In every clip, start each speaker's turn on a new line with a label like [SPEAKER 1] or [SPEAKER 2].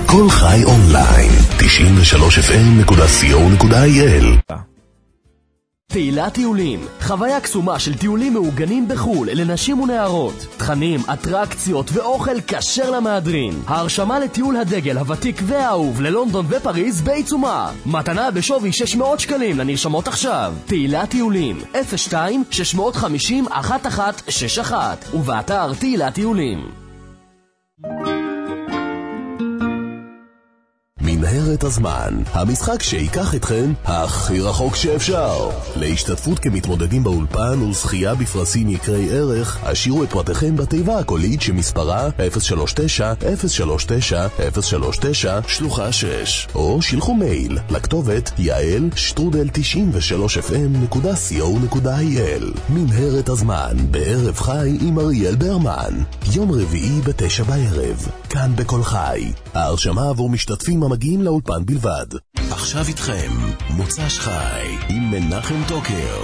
[SPEAKER 1] כל חי אונליין 93fm.co.il.
[SPEAKER 2] תהילת טיולים, חוויה קסומה של טיולים מעוגנים בחול לנשים ונערות, תכנים, אטרקציות ואוכל כשר למהדרין. ההרשמה לטיול הדגל הוותיק והאהוב ללונדון ופריז בעיצומה. מתנה בשווי 600 שקלים לנרשמות עכשיו. תהילת טיולים 02-650-1161 ובאתר תהילת טיולים.
[SPEAKER 1] מנהרת הזמן, המשחק שיקח אתכם הכי רחוק שאפשר. להשתתפות כמתמודדים באולפן וזכייה בפרסים יקרי ערך, השאירו את פרטיכם בתיבה הקולית שמספרה 039-039-039 שלוחה 6, או שילחו מייל לכתובת yael@93fm.co.il. מנהרת הזמן בערב חי עם אריאל ברמן, יום רביעי ב9 בערב, כאן בכל חי. ההרשמה עבור משתתפים המגיעים לאולפן בלבד. עכשיו איתכם מוצ"ש חי עם מנחם טוקר.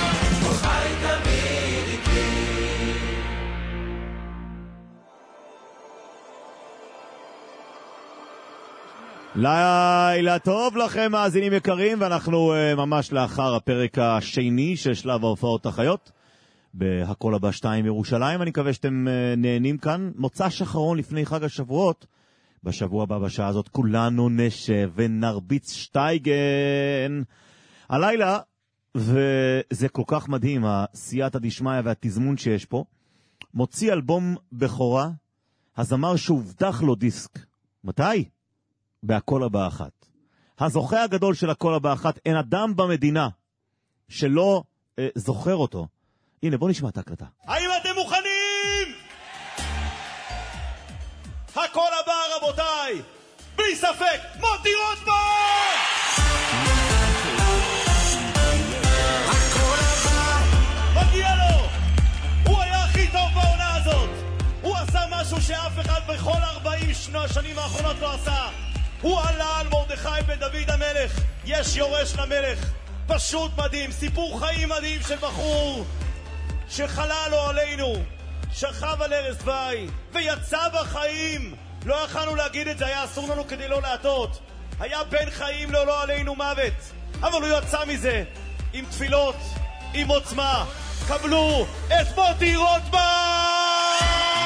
[SPEAKER 3] לילה טוב לכם מאזינים יקרים, ואנחנו ממש לאחר הפרק השני של שלב ההופעות החיות בהכל הבא 2 ירושלים. אני מקווה שאתם נהנים כאן. מוצ"ש אחרון לפני חג השבועות. בשבוע הבא בשעה הזאת כולנו נשב ונרביץ שטייגן הלילה, וזה כל כך מדהים, הסייעתא דשמיא והתזמון שיש פה. מוציא אלבום בכורה הזמר שהובטח לו דיסק. מתי? בהכל הבא אחת. הזוכה הגדול של הכל הבא אחת, אין אדם במדינה שלא זוכר אותו. הנה, בוא נשמע את ההקלטה. האם אתם מוכנים? הכל הבא רבותיי, בלי ספק, מוטי רוטמן! הכל הבא מגיע לו, הוא היה הכי טוב בעונה הזאת, הוא עשה משהו שאף אחד בכל 40 שנים האחרונות לא עשה. הוא עלה על מרדכי בן דוד המלך, יש יורש למלך, פשוט מדהים, סיפור חיים מדהים של בחור שחלה לו עלינו, שכב על ערש דווי ויצא בחיים. לא יכלנו להגיד את זה, היה אסור לנו כדי לא להטות. היה בין חיים לא עלינו מוות, אבל הוא יצא מזה עם תפילות, עם עוצמה. קבלו את מוטי רוטמן!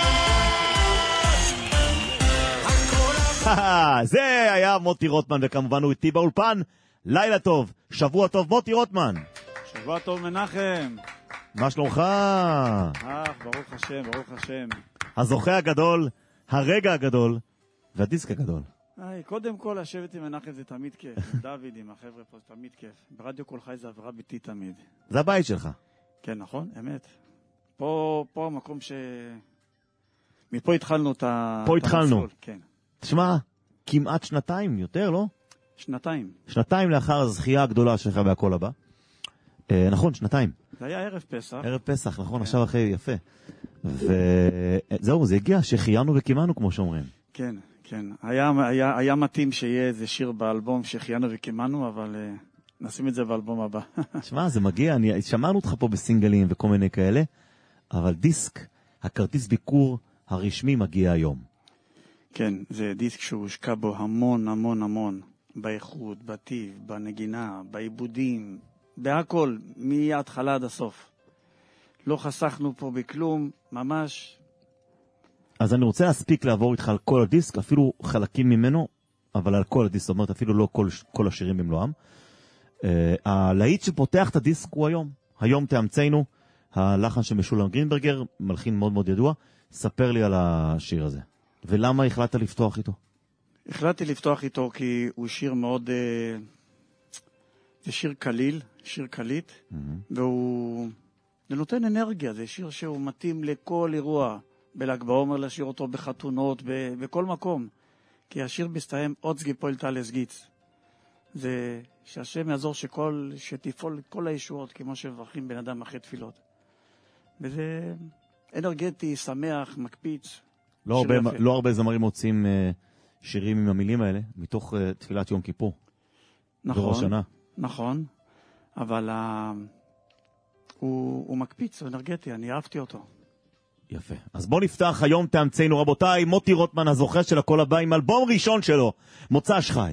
[SPEAKER 3] זה היה מוטי רוטמן, וכמובן הוא איתי באולפן. לילה טוב, שבוע טוב מוטי רוטמן.
[SPEAKER 4] שבוע טוב מנחם.
[SPEAKER 3] מה שלומך?
[SPEAKER 4] ברוך השם, ברוך השם.
[SPEAKER 3] הזוכה הגדול, הרגע הגדול והדיסק הגדול.
[SPEAKER 4] קודם כל לשבת עם מנחם זה תמיד כיף. דוד עם החבר'ה פה זה תמיד כיף. ברדיו כל חי זה עברה ביתי תמיד.
[SPEAKER 3] זה הבית שלך.
[SPEAKER 4] כן, נכון, אמת. פה המקום ש... מפה התחלנו את המסלול.
[SPEAKER 3] פה התחלנו.
[SPEAKER 4] כן.
[SPEAKER 3] תשמע, כמעט שנתיים יותר, לא? שנתיים לאחר הזכייה הגדולה שלך בהכל הבא. נכון, שנתיים.
[SPEAKER 4] זה היה ערב פסח.
[SPEAKER 3] ערב פסח, נכון, עכשיו אחרי יפה. וזהו, זה הגיע, שחיינו וקימנו, כמו שאומרים.
[SPEAKER 4] כן, כן. היה מתאים שיהיה איזה שיר באלבום שחיינו וקימנו, אבל נשים את זה באלבום הבא.
[SPEAKER 3] תשמע, זה מגיע, שמענו אותך פה בסינגלים וכל מיני כאלה, אבל דיסק, הכרטיס ביקור הרשמי מגיע היום.
[SPEAKER 4] כן, זה דיסק שהושקע בו המון המון המון, באיכות, בטיב, בנגינה, בעיבודים, בהכל, מההתחלה עד הסוף. לא חסכנו פה בכלום, ממש.
[SPEAKER 3] אז אני רוצה להספיק לעבור איתך על כל הדיסק, אפילו חלקים ממנו, אבל על כל הדיסק, זאת אומרת, אפילו לא כל השירים במלואם. הלהיט שפותח את הדיסק הוא היום. היום תאמצנו, הלחן של משולם גרינברגר, מלחין מאוד מאוד ידוע. ספר לי על השיר הזה. ולמה החלטת לפתוח איתו?
[SPEAKER 4] החלטתי לפתוח איתו כי הוא שיר מאוד... זה שיר קליל, שיר קליט, והוא... זה נותן אנרגיה, זה שיר שהוא מתאים לכל אירוע. בל"ג בעומר לשיר אותו בחתונות, בכל מקום. כי השיר מסתיים עוד סגי פועל תלס גיץ. זה שהשם יעזור שתפעול כל הישועות, כמו שמברכים בן אדם אחרי תפילות. וזה אנרגטי, שמח, מקפיץ.
[SPEAKER 3] לא הרבה זמרים מוצאים שירים עם המילים האלה, מתוך תפילת יום כיפור.
[SPEAKER 4] נכון.
[SPEAKER 3] בראש שנה.
[SPEAKER 4] נכון, אבל הוא מקפיץ, הוא אנרגטי, אני אהבתי אותו.
[SPEAKER 3] יפה. אז בוא נפתח היום תאמצנו רבותיי, מוטי רוטמן הזוכה של הכל הבא עם אלבום ראשון שלו, מוצ"ש חי.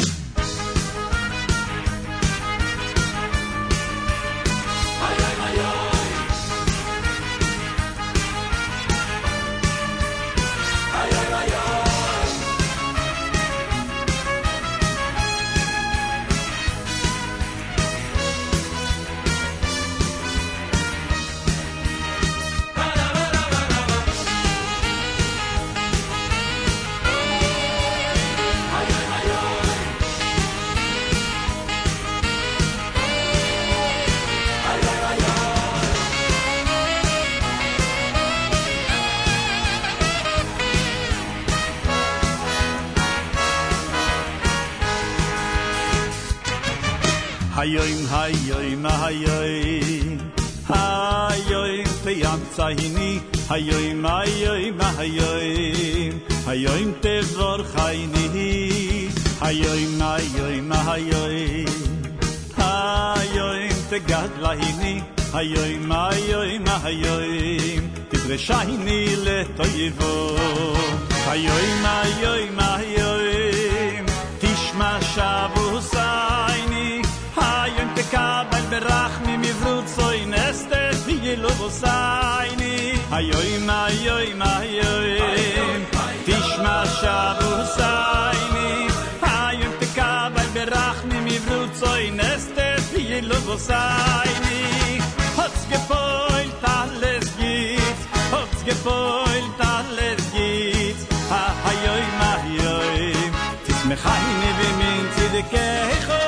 [SPEAKER 5] Hayoim, hayoim, hayoim, hayoim, teyamtzahini, hayoim, hayoim, hayoim, hayoim, tevor chayni, hayoim, hayoim, hayoim, hayoim, tegadlahini, hayoim, hayoim, hayoim, tivreshahini letoyivo, hayoim, hayoim, hayoim, tishma shavusayni, Hayom tekabel berachmi mivrut soy nestet yelo vosayni Hayoim hayoim hayoim tishma shavusayni Hayom tekabel berachmi mivrut soy nestet yelo vosayni Hotz gepoilt alles git Hotz gepoilt alles git Hayoim hayoim tismechayni v'min tzidkecho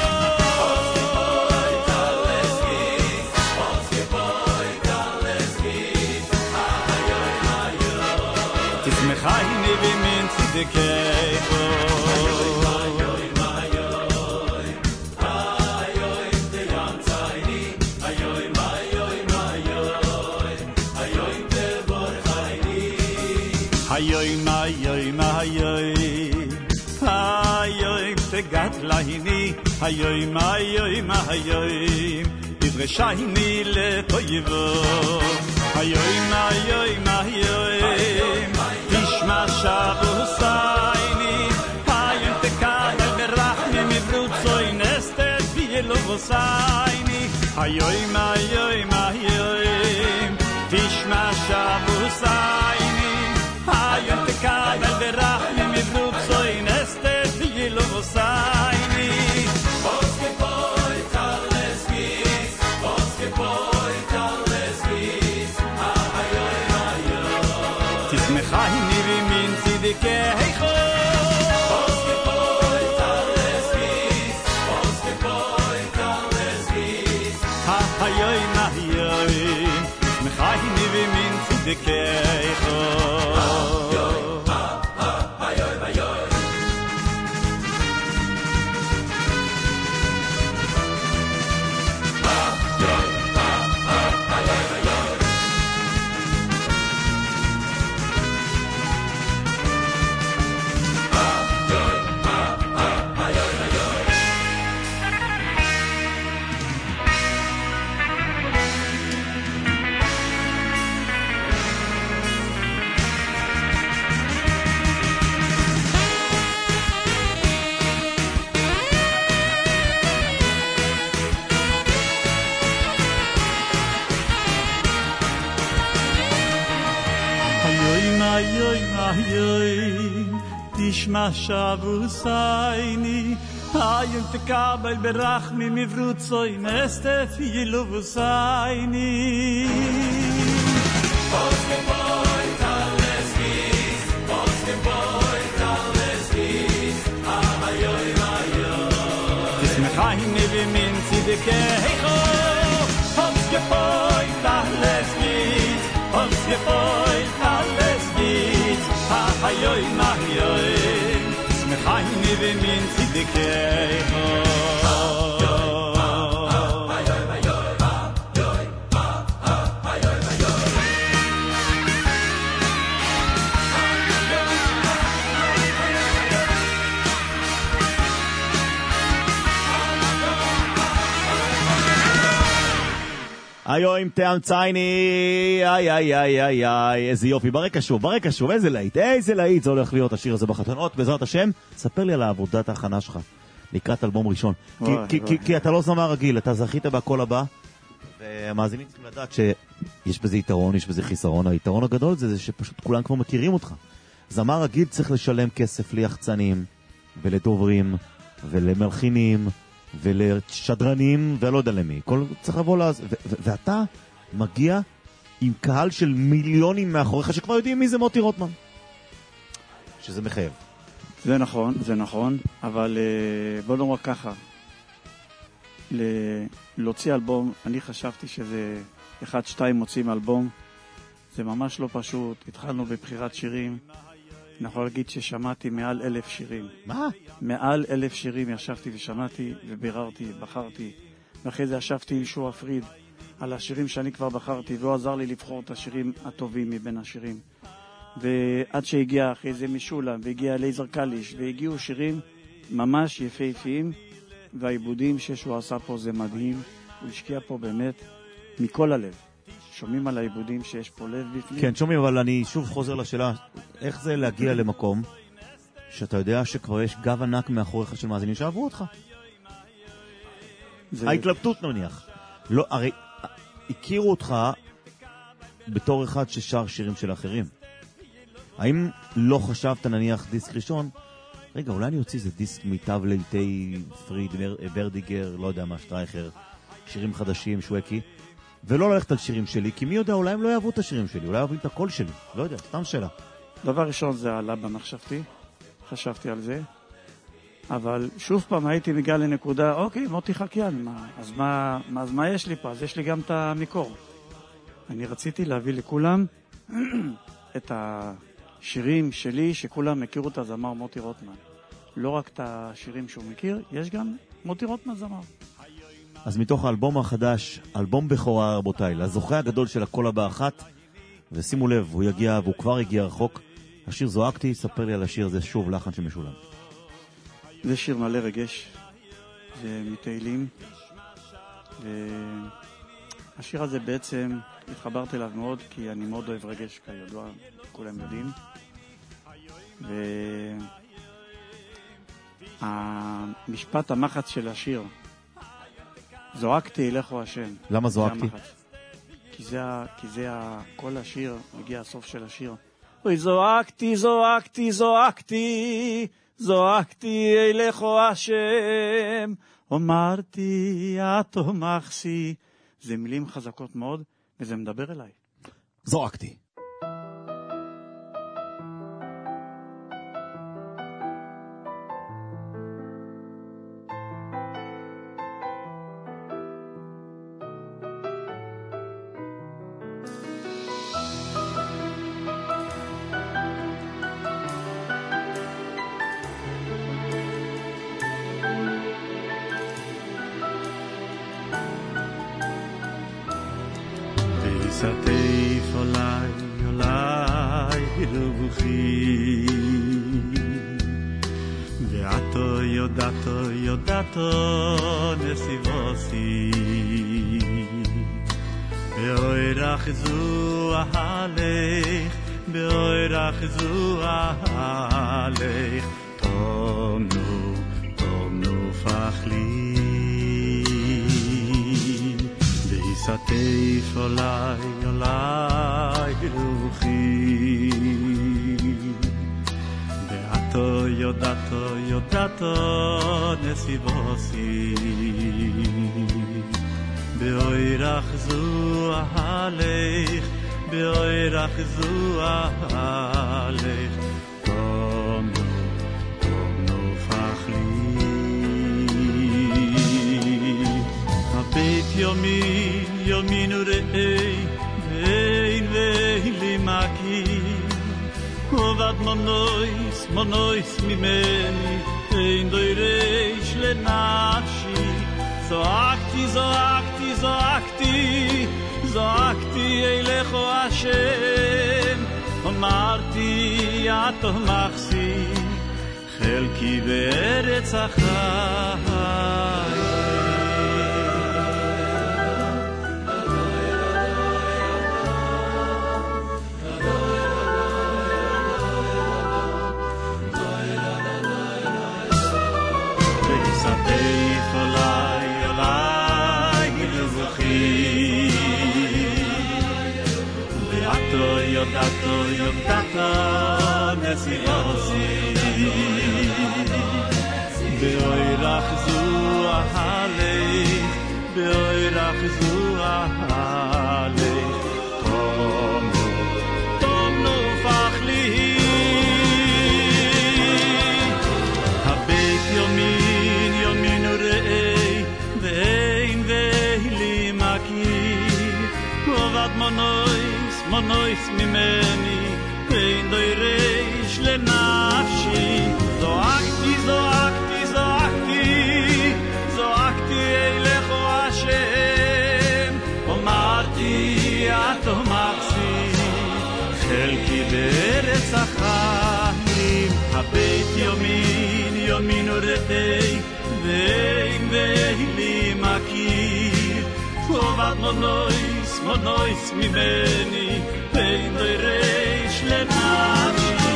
[SPEAKER 5] Hayni b'min tzidkecho Hayoim, hayoim, hayoim, teyamtzayni Hayoim, hayoim, hayoim, hayoim, tevor chayni Hayoim, hayoim, hayoim, hayoim, tegadlahini Hayoim, hayoim, hayoim, tivreshahini letoyivo Hayoim, hayoim, hayoim Tishma shavusayni Hayom tekabel berachmi mivrut soy nestet v'yelo vosayni Hayoim, hayoim, hayoim Tishma shavusayni Hayom tekabel berachmi mivrut soy nestet v'yelo vosayni Oske poit alles gis Oske poit alles gis Hayoim, hayoim Tismechayni v'min tzidkecho Oske poit alles gis Oske poit alles gis Hayoim, hayoim Tismechayni v'min tzidkecho Tishma shavusayni Hayom tekabel berachmi mivrut soy nestet yelo vosayni Oske poit alles gis Oske poit alles gis Hayoim, hayoim Tismechayni v'min tzidkecho Oske poit alles gis Oske poit alles gis Hayoim, hayoim Tismechayni v'min tzidkecho
[SPEAKER 3] היו אם תאמצייני, איי, איזה יופי, ברקע שוב, איזה להיט, זה הולך להיות השיר הזה בחתונות, בעזרת השם. ספר לי על העבודת ההכנה שלך, לקראת אלבום ראשון. כי אתה לא זמר רגיל, אתה זכית בקול הבא, והמאזינים צריכים לדעת שיש בזה יתרון, יש בזה חיסרון. היתרון הגדול זה שפשוט כולם כבר מכירים אותך. זמר רגיל צריך לשלם כסף ליחצנים, ולדוברים, ולמלחינים, ולשדרנים, ולא יודע למי. צריך לבוא ואתה מגיע עם קהל של מיליונים מאחוריך, שכבר יודעים מי זה מוטי רוטמן. שזה מחייב.
[SPEAKER 4] זה נכון, אבל בוא נאמר ככה. להוציא אלבום, אני חשבתי שזה 1-2 מוצאים אלבום. זה ממש לא פשוט. התחלנו בבחירת שירים. אני יכול להגיד ששמעתי מעל 1,000 שירים.
[SPEAKER 3] מה?
[SPEAKER 4] מעל 1,000 שירים ישבתי ושמעתי וביררתי, בחרתי. ואחרי זה ישבתי עם שועה פריד על השירים שאני כבר בחרתי, והוא עזר לי לבחור את השירים הטובים מבין השירים. ועד שהגיע אחרי זה משולם, והגיע לייזר קליש, והגיעו שירים ממש יפהפיים, והעיבודים שהוא עשה פה זה מדהים. הוא השקיע פה באמת מכל הלב. שומעים על העיבודים שיש פה לב בפנים?
[SPEAKER 3] כן, שומעים, אבל אני שוב חוזר לשאלה, איך זה להגיע למקום שאתה יודע שכבר יש גב ענק מאחוריך של מאזינים שעברו אותך? ההתלבטות נניח. לא, הרי הכירו אותך בתור אחד ששר שירים של אחרים. האם לא חשבת נניח דיסק ראשון, רגע, אולי אני אוציא איזה דיסק מיטב ליטי פריד, ברדיגר, לא יודע מה, שטרייכר, שירים חדשים, שווקי, ולא ללכת על שירים שלי, כי מי יודע, אולי הם לא יאהבו את השירים שלי, אולי יאהבו את הקול שלי, לא יודע, סתם שאלה.
[SPEAKER 4] דבר ראשון זה עלה במחשבתי, חשבתי על זה, אבל שוב פעם הייתי מגיע לנקודה, אוקיי, מוטי חקיין, אז מה יש לי פה? אז יש לי גם את המקור. אני רציתי להביא לכולם את השירים שלי, שכולם הכירו את הזמר מוטי רוטמן. לא רק את השירים שהוא מכיר, יש גם מוטי רוטמן זמר.
[SPEAKER 3] אז מתוך האלבום החדש, אלבום בכורה רבותיי, לזוכה הגדול של הקול הבא אחת, ושימו לב, הוא יגיע, והוא כבר הגיע רחוק. השיר זועקתי, ספר לי על השיר הזה שוב, לחן של משולם.
[SPEAKER 4] זה שיר מלא רגש, זה מתהילים, והשיר הזה בעצם התחברתי אליו מאוד, כי אני מאוד אוהב רגש, כידוע, כולם יודעים. והמשפט המחץ של השיר, זועקתי אלך או השם.
[SPEAKER 3] למה זועקתי?
[SPEAKER 4] כי זה כל השיר, מגיע הסוף של השיר. אוי, זועקתי, זועקתי, זועקתי, זועקתי אלך או השם, אמרתי אתו מחסי. זה מילים חזקות מאוד, וזה מדבר אליי.
[SPEAKER 3] זועקתי.
[SPEAKER 5] סתיף עולי, עולי, רבוכי ועתו יודעתו, יודעתו נסיבוסי באוירח זו אהלך, באוירח זו אהלך תומנו, תומנו פחלי סתיף עולי, עולי, רוחי בעתו יודעתו, יודעתו נסיבוסי באוירח זו אהלך, באוירח זו אהלך תומנו, תומנו פחלי הבית יומי יומין וראי, ואין ואין לי מקים עובד מונויס, מונויס ממני אין דוירש לנפשי זועקתי, זועקתי, זועקתי זועקתי אלך או השם אמרתי אתו מחסי חלקי בארץ החיים יודעת נסיעוסי באוירח זו ההלך באוירח זו ההלך טוב נופח לי הבית יומין ורעי ואין ואילי מכיר עובד מונויס ממני ואין דוירש לנפשי זועקתי אליך השם אמרתי את מחזי חלקי בארץ החיים הבית יומין ורעי ואין ואילי מכיר עובד מונויס ממני ואין דוירש לנפשי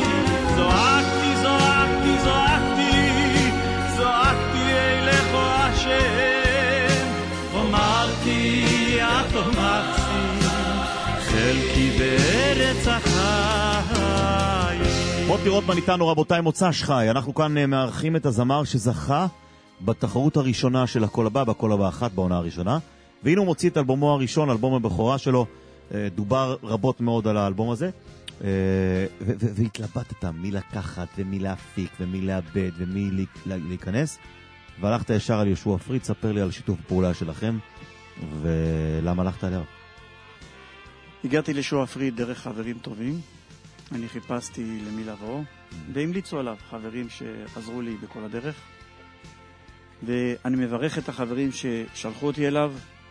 [SPEAKER 5] זועקתי אליך השם אמרתי את מחזי חלקי בארץ החיים.
[SPEAKER 3] מוטי רוטמן איתנו רבותיי מוצא שחי. אנחנו כאן מארחים את הזמר שזכה בתחרות הראשונה של הקול הבא, בקול הבא אחת בעונה הראשונה, והנה הוא מוציא את אלבומו הראשון, אלבום הבכורה שלו. דובר רבות מאוד על האלבום הזה, והתלבטת מי לקחת ומי להפיק ומי לאבד ומי להיכנס, והלכת ישר על ישוע פריד. ספר לי על שיתוף פעולה שלכם ולמה הלכת עליו.
[SPEAKER 4] הגעתי לישוע פריד דרך חברים טובים. אני חיפשתי למי לבוא והמליצו עליו חברים שעזרו לי בכל הדרך, ואני מברך את החברים ששלחו אותי אליו,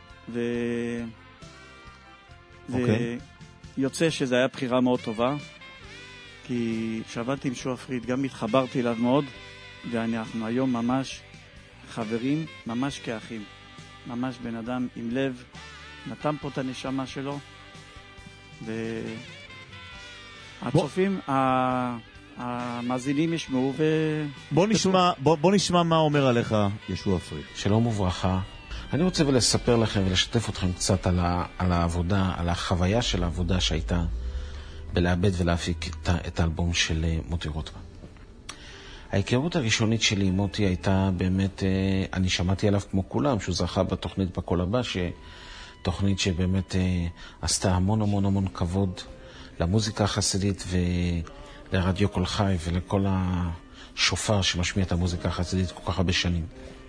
[SPEAKER 4] ויוצא שזה היה בחירה מאוד טובה, כי כשעבדתי עם שוע פריד גם התחברתי אליו מאוד, ואנחנו היום ממש חברים, ממש כאחים, ממש בן אדם עם לב, נתן פה את הנשמה שלו, והצופים, המאזינים ישמעו
[SPEAKER 3] בוא נשמע מה אומר עליך ישוע פריד.
[SPEAKER 6] שלום וברכה. אני רוצה לספר לכם ולשתף אתכם קצת על העבודה, על החוויה של העבודה שהייתה בלאבד ולהפיק את האלבום של מוטי רוטמן. ההיכרות הראשונית שלי עם מוטי הייתה באמת, אני שמעתי עליו כמו כולם, שהוא זכה בתוכנית בקול הבא, תוכנית שבאמת עשתה המון כבוד למוזיקה החסידית ולרדיו קול חי ולכל השופר שמשמיע את המוזיקה החסידית כל כך הרבה שנים.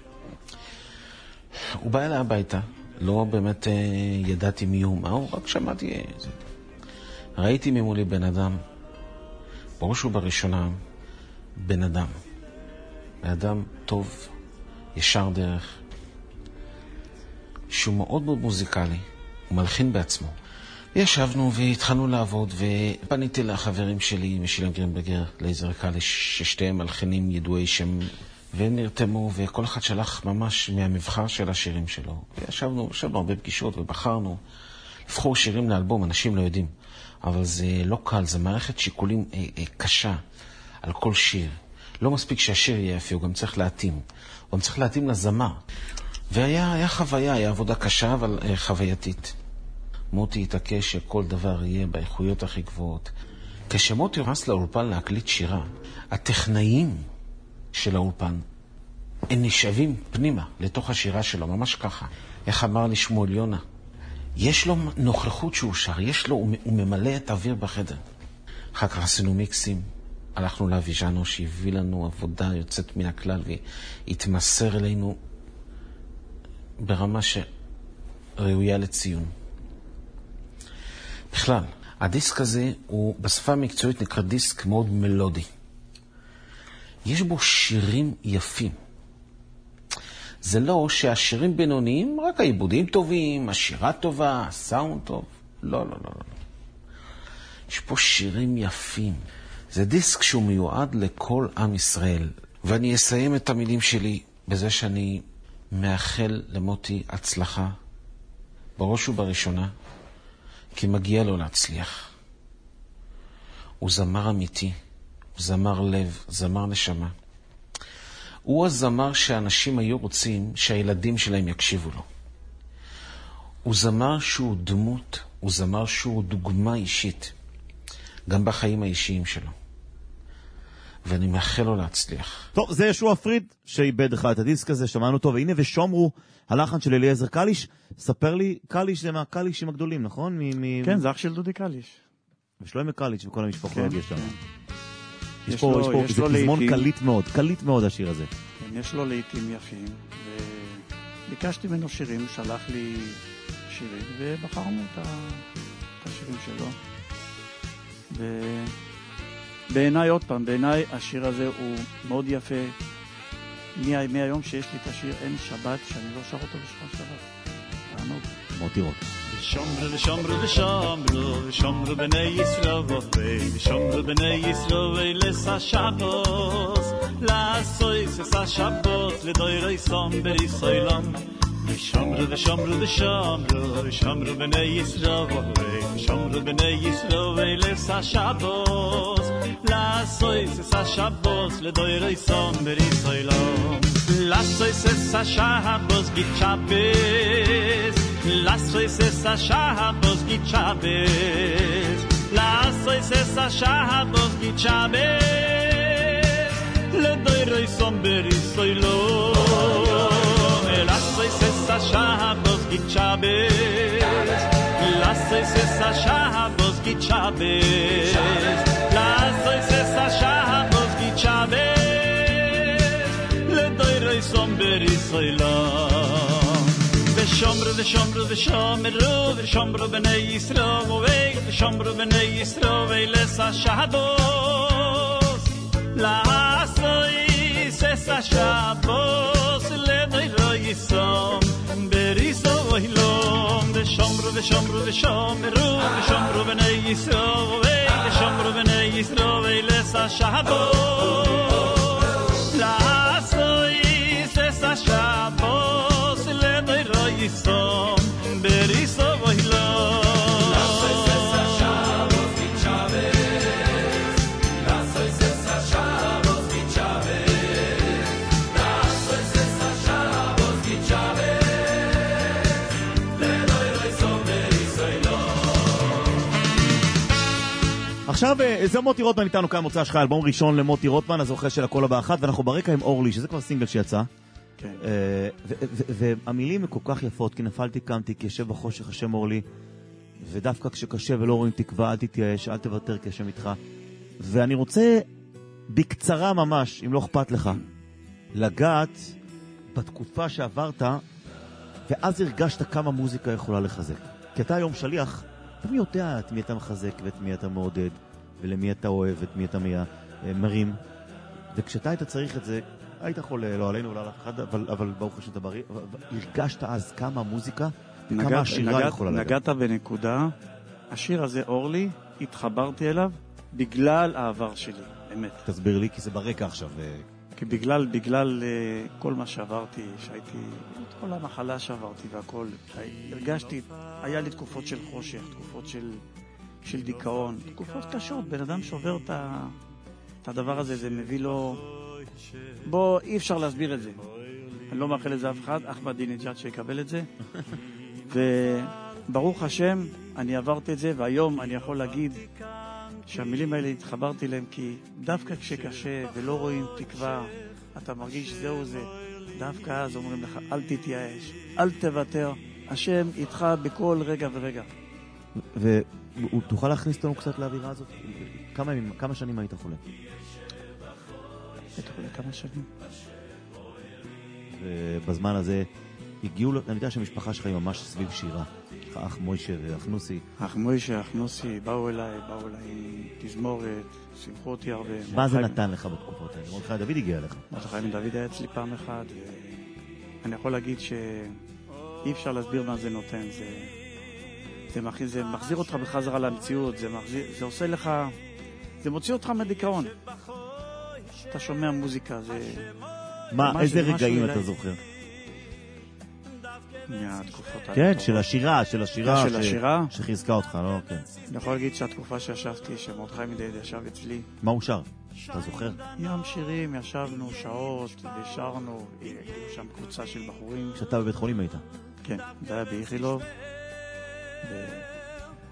[SPEAKER 6] הוא בא אליי הביתה, לא באמת ידעתי מי הוא, מה הוא, רק שמעתי זה. ראיתי ממולי בן אדם, בראש ובראשונה בן אדם טוב, ישר דרך, שהוא מאוד מוזיקלי, הוא מלחין בעצמו. ישבנו והתחלנו לעבוד, ופניתי לחברים שלי, משילם גרינברגר, לייזר קליש, ששתיהם מלחינים ידועי שם, ונרתמו, וכל אחד שלח ממש מהמבחר של השירים שלו. וישבנו הרבה פגישות ובחרנו לבחור שירים לאלבום. אנשים לא יודעים, אבל זה לא קל, זה מערכת שיקולים קשה על כל שיר. לא מספיק שהשיר יהיה יפה, הוא גם צריך להתאים. הוא גם צריך להתאים לזמר. והיה חוויה, היה עבודה קשה, אבל חווייתית. מוטי התעקש שכל דבר יהיה באיכויות הכי גבוהות. כשמוטי נכנס לאולפן להקליט שירה, הטכנאים של האולפן, הם נשאבים פנימה לתוך השירה שלו, ממש ככה. איך אמר לי שמואל יונה? יש לו נוכחות שהוא שר, הוא ממלא את האוויר בחדר. אחר כך עשינו מיקסים, הלכנו לאביז'אנו שהביא לנו עבודה יוצאת מן הכלל, והתמסר אלינו ברמה שראויה לציון. בכלל, הדיסק הזה הוא בשפה המקצועית נקרא דיסק מאוד מלודי. יש בו שירים יפים. זה לא שהשירים בינוניים, רק העיבודים טובים, השירה טובה, הסאונד טוב. לא. יש פה שירים יפים. זה דיסק שהוא מיועד לכל עם ישראל. ואני אסיים את המילים שלי בזה שאני מאחל למוטי הצלחה, בראש ובראשונה, כי מגיע לו להצליח. הוא זמר אמיתי, הוא זמר לב, זמר נשמה. הוא הזמר שאנשים היו רוצים שהילדים שלהם יקשיבו לו. הוא זמר שהוא דמות, הוא זמר שהוא דוגמה אישית, גם בחיים האישיים שלו. ואני מאחל לו להצליח.
[SPEAKER 3] טוב, זה ישוע פריד שאיבד לך את הדיסק הזה, שמענו אותו, והנה ושומרו, הלחן של אליעזר קליש. ספר לי, קליש זה מהקלישים הגדולים, נכון?
[SPEAKER 4] כן, זה אח של דודי קליש.
[SPEAKER 3] ושלומי קליש וכל המשפחות יש שם.
[SPEAKER 4] יש לו
[SPEAKER 3] זה פזמון קליט מאוד השיר הזה.
[SPEAKER 4] כן, יש לו לעיתים יפים, וביקשתי ממנו שירים, הוא שלח לי שירים, ובחרנו את השירים שלו. בעיניי, עוד פעם, בעיניי השיר הזה הוא מאוד יפה. מהיום שיש לי את השיר, אין שבת שאני לא שר אותו בשביל שבת. תענוג.
[SPEAKER 3] מוטי רוט.
[SPEAKER 5] ושומרו ושומרו ושומרו ושומרו בני ישראל ושומרו בני ישראל לסה שבוס לעשויס לסה שבוס לדוירי סומבר ישראלם ושומרו ושומרו ושומרו ושומרו בני ישראל ושומרו בני ישראל לסה שבוס לעשויס לסה שבוס לדוירי סומבר ישראלם לעשויס לסה שבוס גיד שבס Lassois essa shahabos git chabes Lassois essa shahabos git chabes Le doiroi somberi soilo Lassois essa shahabos git chabes Lassois essa shahabos git chabes Lassois essa shahabos git chabes Le doiroi somberi soilo ושומרו ושומרו ושומרו ושומרו בני ישראל ושומרו בני ישראל לסה שבוס לעשויס אסה שבוס לדוירו יסום בריסו אילום ושומרו ושומרו ושומרו ושומרו בני ישראל ושומרו בני ישראל לסה שבוס לעשויס אסה שבוס Isom beriso voilo La sesa chavos kichaves La sesa chavos kichaves La sesa chavos kichaves Le doy isom beriso ilo
[SPEAKER 3] עכשיו זה מוטי רוטמן איתנו כאן מוצא שלך אלבום ראשון למוטי רוטמן הזוכה של הכל באחת ואנחנו ברקע עם אורלי שזה כבר סינגל שיצא והמילים כל כך יפות כי נפלתי קמתי כי ישב בחושך השם אורלי ודווקא כשקשה ולא רואים תקווה אל תתייאש אל תוותר כי השם איתך ואני רוצה בקצרה ממש אם לא אכפת לך לגעת בתקופה שעברת ואז הרגשת כמה מוזיקה יכולה לחזק כי אתה היום שליח אתה מי יודע את מי אתה מחזק ואת מי אתה מעודד ולמי אתה אוהב ואת מי אתה מרים וכשאתה היית צריך את זה היית חולה, לא עלינו, לא על אחד, אבל ברוך השם אתה בריא. הרגשת אז כמה המוזיקה, כמה השירה יכולה לגעת.
[SPEAKER 4] נגעת בנקודה, השיר הזה, אורלי, התחברתי אליו בגלל העבר שלי, באמת.
[SPEAKER 3] תסביר לי, כי זה ברקע עכשיו.
[SPEAKER 4] כי בגלל כל מה שעברתי, שהייתי, את כל המחלה שעברתי והכל, הרגשתי, היה לי תקופות של חושך, תקופות של דיכאון, תקופות קשות, בן אדם שובר את הדבר הזה, זה מביא לו... בוא, אי אפשר להסביר את זה. אני לא מאחל את זה אף אחד, אחמדינג'אד שיקבל את זה. וברוך השם, אני עברתי את זה, והיום אני יכול להגיד שהמילים האלה התחברתי להם, כי דווקא כשקשה ולא רואים תקווה, אתה מרגיש זהו זה, דווקא אז אומרים לך, אל תתייאש, אל תוותר, השם איתך בכל רגע ורגע.
[SPEAKER 3] ותוכל להכניס אותנו קצת לאווירה הזאת? כמה שנים היית חולה?
[SPEAKER 4] הייתי חולה כמה שנים.
[SPEAKER 3] ובזמן הזה הגיעו, אני יודע שהמשפחה שלך היא ממש סביב שירה. אח מוישה ואח נוסי.
[SPEAKER 4] אח מוישה, אח נוסי, באו אליי תזמורת, שמחו אותי הרבה.
[SPEAKER 3] מה זה נתן לך בתקופות האלה? מרדכי דוד הגיע אליך.
[SPEAKER 4] מרדכי דוד היה אצלי פעם אחת, ואני יכול להגיד שאי אפשר להסביר מה זה נותן. זה מחזיר אותך בחזרה למציאות, זה עושה לך, זה מוציא אותך מדיכאון. אתה שומע מוזיקה, זה...
[SPEAKER 3] מה, איזה רגעים אתה זוכר?
[SPEAKER 4] מהתקופות האלה.
[SPEAKER 3] כן, של השירה, של
[SPEAKER 4] השירה
[SPEAKER 3] שחיזקה אותך, לא? כן.
[SPEAKER 4] אני יכול להגיד שהתקופה שישבתי, שמרדכי דוד ישב אצלי.
[SPEAKER 3] מה הוא שר? אתה זוכר?
[SPEAKER 4] ים שירים, ישבנו שעות ושרנו, שם קבוצה של בחורים.
[SPEAKER 3] כשאתה בבית חולים היית?
[SPEAKER 4] כן, זה היה באיכילוב.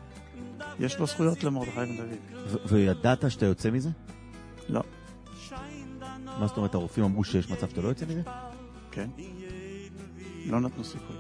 [SPEAKER 4] יש לו זכויות למרדכי בן דוד.
[SPEAKER 3] וידעת שאתה יוצא מזה?
[SPEAKER 4] לא.
[SPEAKER 3] מה זאת אומרת, הרופאים אמרו שיש מצב שאתה לא יוצא מזה?
[SPEAKER 4] כן. לא נתנו סיכוי.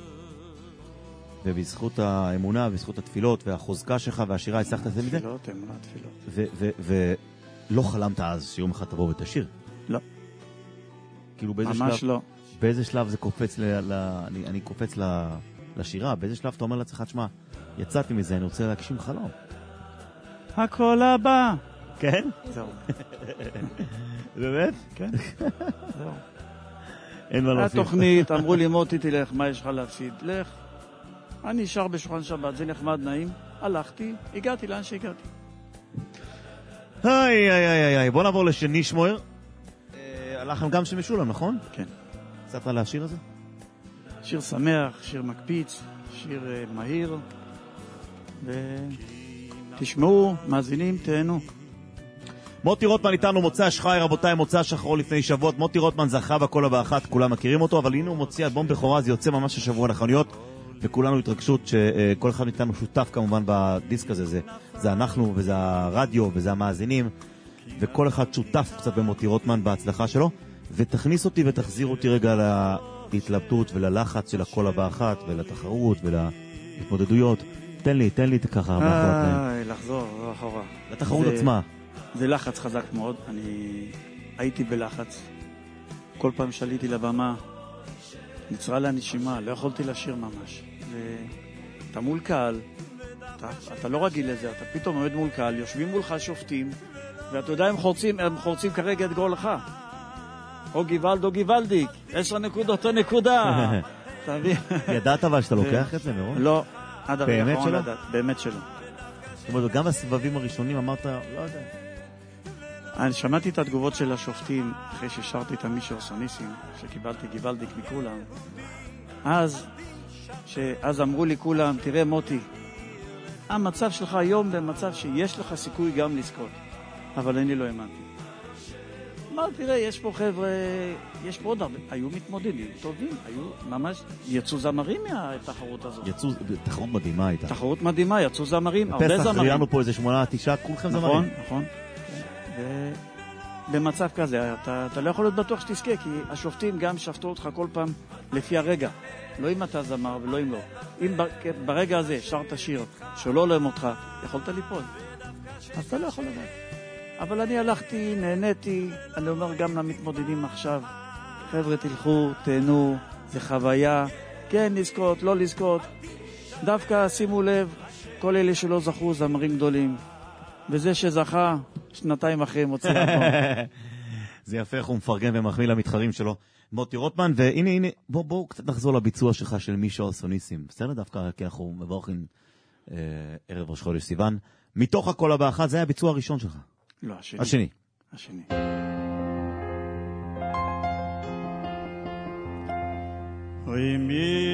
[SPEAKER 3] ובזכות האמונה, בזכות התפילות והחוזקה שלך והשירה, הצלחת את זה מזה?
[SPEAKER 4] תפילות, אמונה, תפילות.
[SPEAKER 3] ולא חלמת אז שיום אחד תבוא ותשיר?
[SPEAKER 4] לא.
[SPEAKER 3] כאילו באיזה שלב?
[SPEAKER 4] ממש לא.
[SPEAKER 3] באיזה שלב זה קופץ אני קופץ לשירה? באיזה שלב אתה אומר לעצמך, תשמע, יצאתי מזה, אני רוצה להגשים חלום.
[SPEAKER 4] הכל הבא.
[SPEAKER 3] כן?
[SPEAKER 4] זהו.
[SPEAKER 3] באמת?
[SPEAKER 4] כן. זהו.
[SPEAKER 3] אין מה להוסיף.
[SPEAKER 4] התוכנית, אמרו לי, מוטי תלך, מה יש לך להפסיד? לך. אני נשאר בשולחן שבת, זה נחמד, נעים. הלכתי, הגעתי לאן שהגעתי.
[SPEAKER 3] היי, בוא נעבור לשני שמואר. הלחן גם של משולם, נכון?
[SPEAKER 4] כן.
[SPEAKER 3] קצת על השיר הזה?
[SPEAKER 4] שיר שמח, שיר מקפיץ, שיר מהיר. ותשמעו, מאזינים, תהנו.
[SPEAKER 3] מוטי רוטמן איתנו, מוצא השחי, רבותיי, מוצא שחור לפני שבועות. מוטי רוטמן זכה בכל באחת, כולם מכירים אותו, אבל הנה הוא מוציא אלבום בכורה, זה יוצא ממש השבוע לחנויות, וכולנו התרגשות שכל אחד מאיתנו שותף כמובן בדיסק הזה, זה אנחנו, וזה הרדיו, וזה המאזינים, וכל אחד שותף קצת במוטי רוטמן בהצלחה שלו, ותכניס אותי ותחזיר אותי רגע להתלבטות וללחץ של הכל באחת, ולתחרות ולהתמודדויות. תן לי ככה.
[SPEAKER 4] לחזור אחורה.
[SPEAKER 3] לתחרות עצמה.
[SPEAKER 4] זה לחץ חזק מאוד, אני הייתי בלחץ. כל פעם שעליתי לבמה, נצרה לה נשימה, לא יכולתי לשיר ממש. ואתה מול קהל, אתה לא רגיל לזה, אתה פתאום עומד מול קהל, יושבים מולך שופטים, ואתה יודע, הם חורצים כרגע את גולך. או גיוולד או גיוולדיק, 10 נקודות או נקודה.
[SPEAKER 3] ידעת אבל שאתה לוקח את זה מראש?
[SPEAKER 4] לא, עד הרגע
[SPEAKER 3] באמת שלא?
[SPEAKER 4] באמת שלא.
[SPEAKER 3] זאת אומרת, גם בסבבים הראשונים אמרת, לא יודע.
[SPEAKER 4] אני שמעתי את התגובות של השופטים אחרי ששרתי את המישור סוניסים, שקיבלתי גיוולדיק מכולם. אז אמרו לי כולם, תראה מוטי, המצב שלך היום במצב שיש לך סיכוי גם לזכות, אבל אני לא האמנתי. אמרתי, תראה, יש פה חבר'ה, יש פה עוד הרבה, היו מתמודדים טובים, היו ממש, יצאו זמרים מהתחרות הזאת.
[SPEAKER 3] תחרות מדהימה הייתה.
[SPEAKER 4] תחרות מדהימה, יצאו זמרים, הרבה זמרים.
[SPEAKER 3] בפסח ראיינו פה איזה 8-9, כולכם זמרים.
[SPEAKER 4] נכון. במצב כזה, אתה לא יכול להיות בטוח שתזכה, כי השופטים גם שפטו אותך כל פעם לפי הרגע. לא אם אתה זמר ולא אם לא. אם ברגע הזה שרת שיר שלא הולם אותך, יכולת ליפול. אז אתה לא יכול לדעת. אבל אני הלכתי, נהניתי, אני אומר גם למתמודדים עכשיו, חבר'ה תלכו, תהנו, זה חוויה, כן לזכות, לא לזכות. דווקא שימו לב, כל אלה שלא זכו זמרים גדולים. וזה שזכה, 2 אחרי מוציא אלבום.
[SPEAKER 3] זה יפה איך הוא מפרגן ומחמיא למתחרים שלו. מוטי רוטמן, והנה, בואו קצת נחזור לביצוע שלך של מישור סוניסים. בסדר דווקא, כי אנחנו מבורכים ערב ראש חודש סיוון. מתוך הכל באחת, זה היה הביצוע הראשון שלך.
[SPEAKER 4] לא, השני.
[SPEAKER 5] אוי מי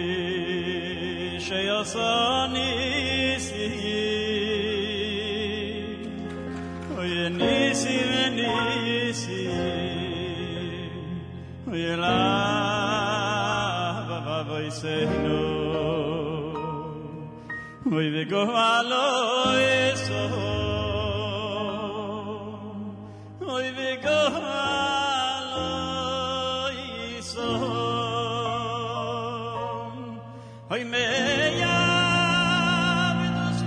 [SPEAKER 5] שיעשה ניסים, אוי ניסים וניסים, אוי אליו ואבויסנו, אוי וגואלו יסו, אוי וגואלו יסו, אוי מייבדוס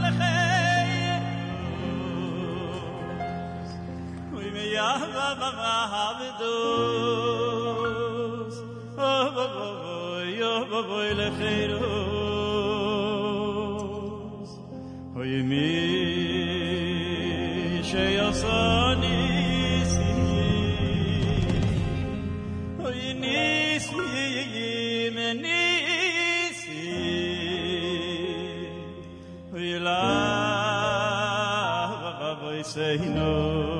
[SPEAKER 5] לחיירוס, אוי מייבדוס, אוי לחיירוס, אוי מי שיעשה ניסים, אוי ניסים אוי אליו ואבויסנו,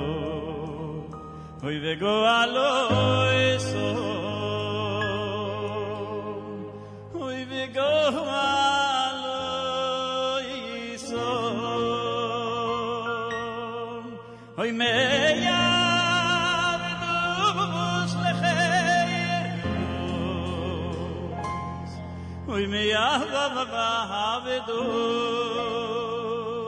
[SPEAKER 5] אוי וגואלו יסו, אוי וגואלו יסו, אוי מייבדוס לחיירוס, אוי מייבדוס,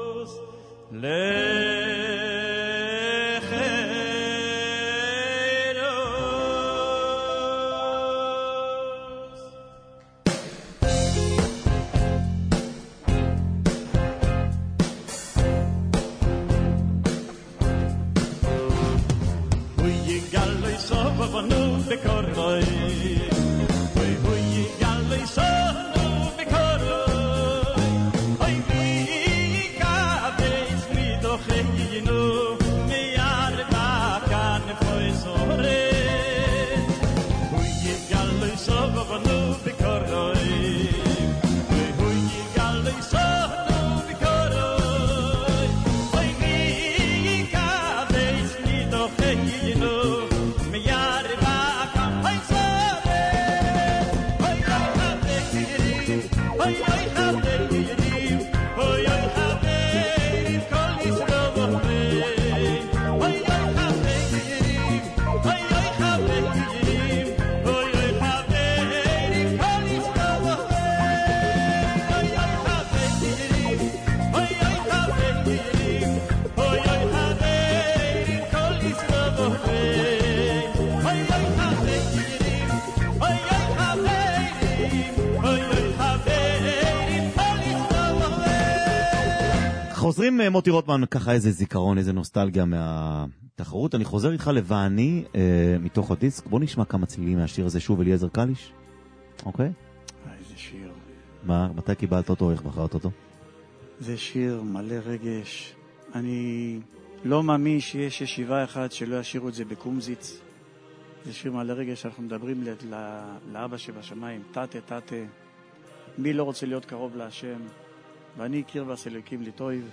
[SPEAKER 3] חוזרים מוטי רוטמן, ככה איזה זיכרון, איזה נוסטלגיה מהתחרות. אני חוזר איתך לבעני מתוך הדיסק. בוא נשמע כמה צלילים מהשיר הזה שוב, אליעזר קליש. אוקיי?
[SPEAKER 4] איזה שיר.
[SPEAKER 3] מה, מתי קיבלת אותו, איך בחרת אותו?
[SPEAKER 4] זה שיר מלא רגש. אני לא מאמין שיש ישיבה אחת שלא ישירו את זה בקומזיץ. זה שיר מלא רגש, אנחנו מדברים לאבא שבשמיים, תתה, תתה. מי לא רוצה להיות קרוב להשם? ואני קרבס אלוקים לטויב.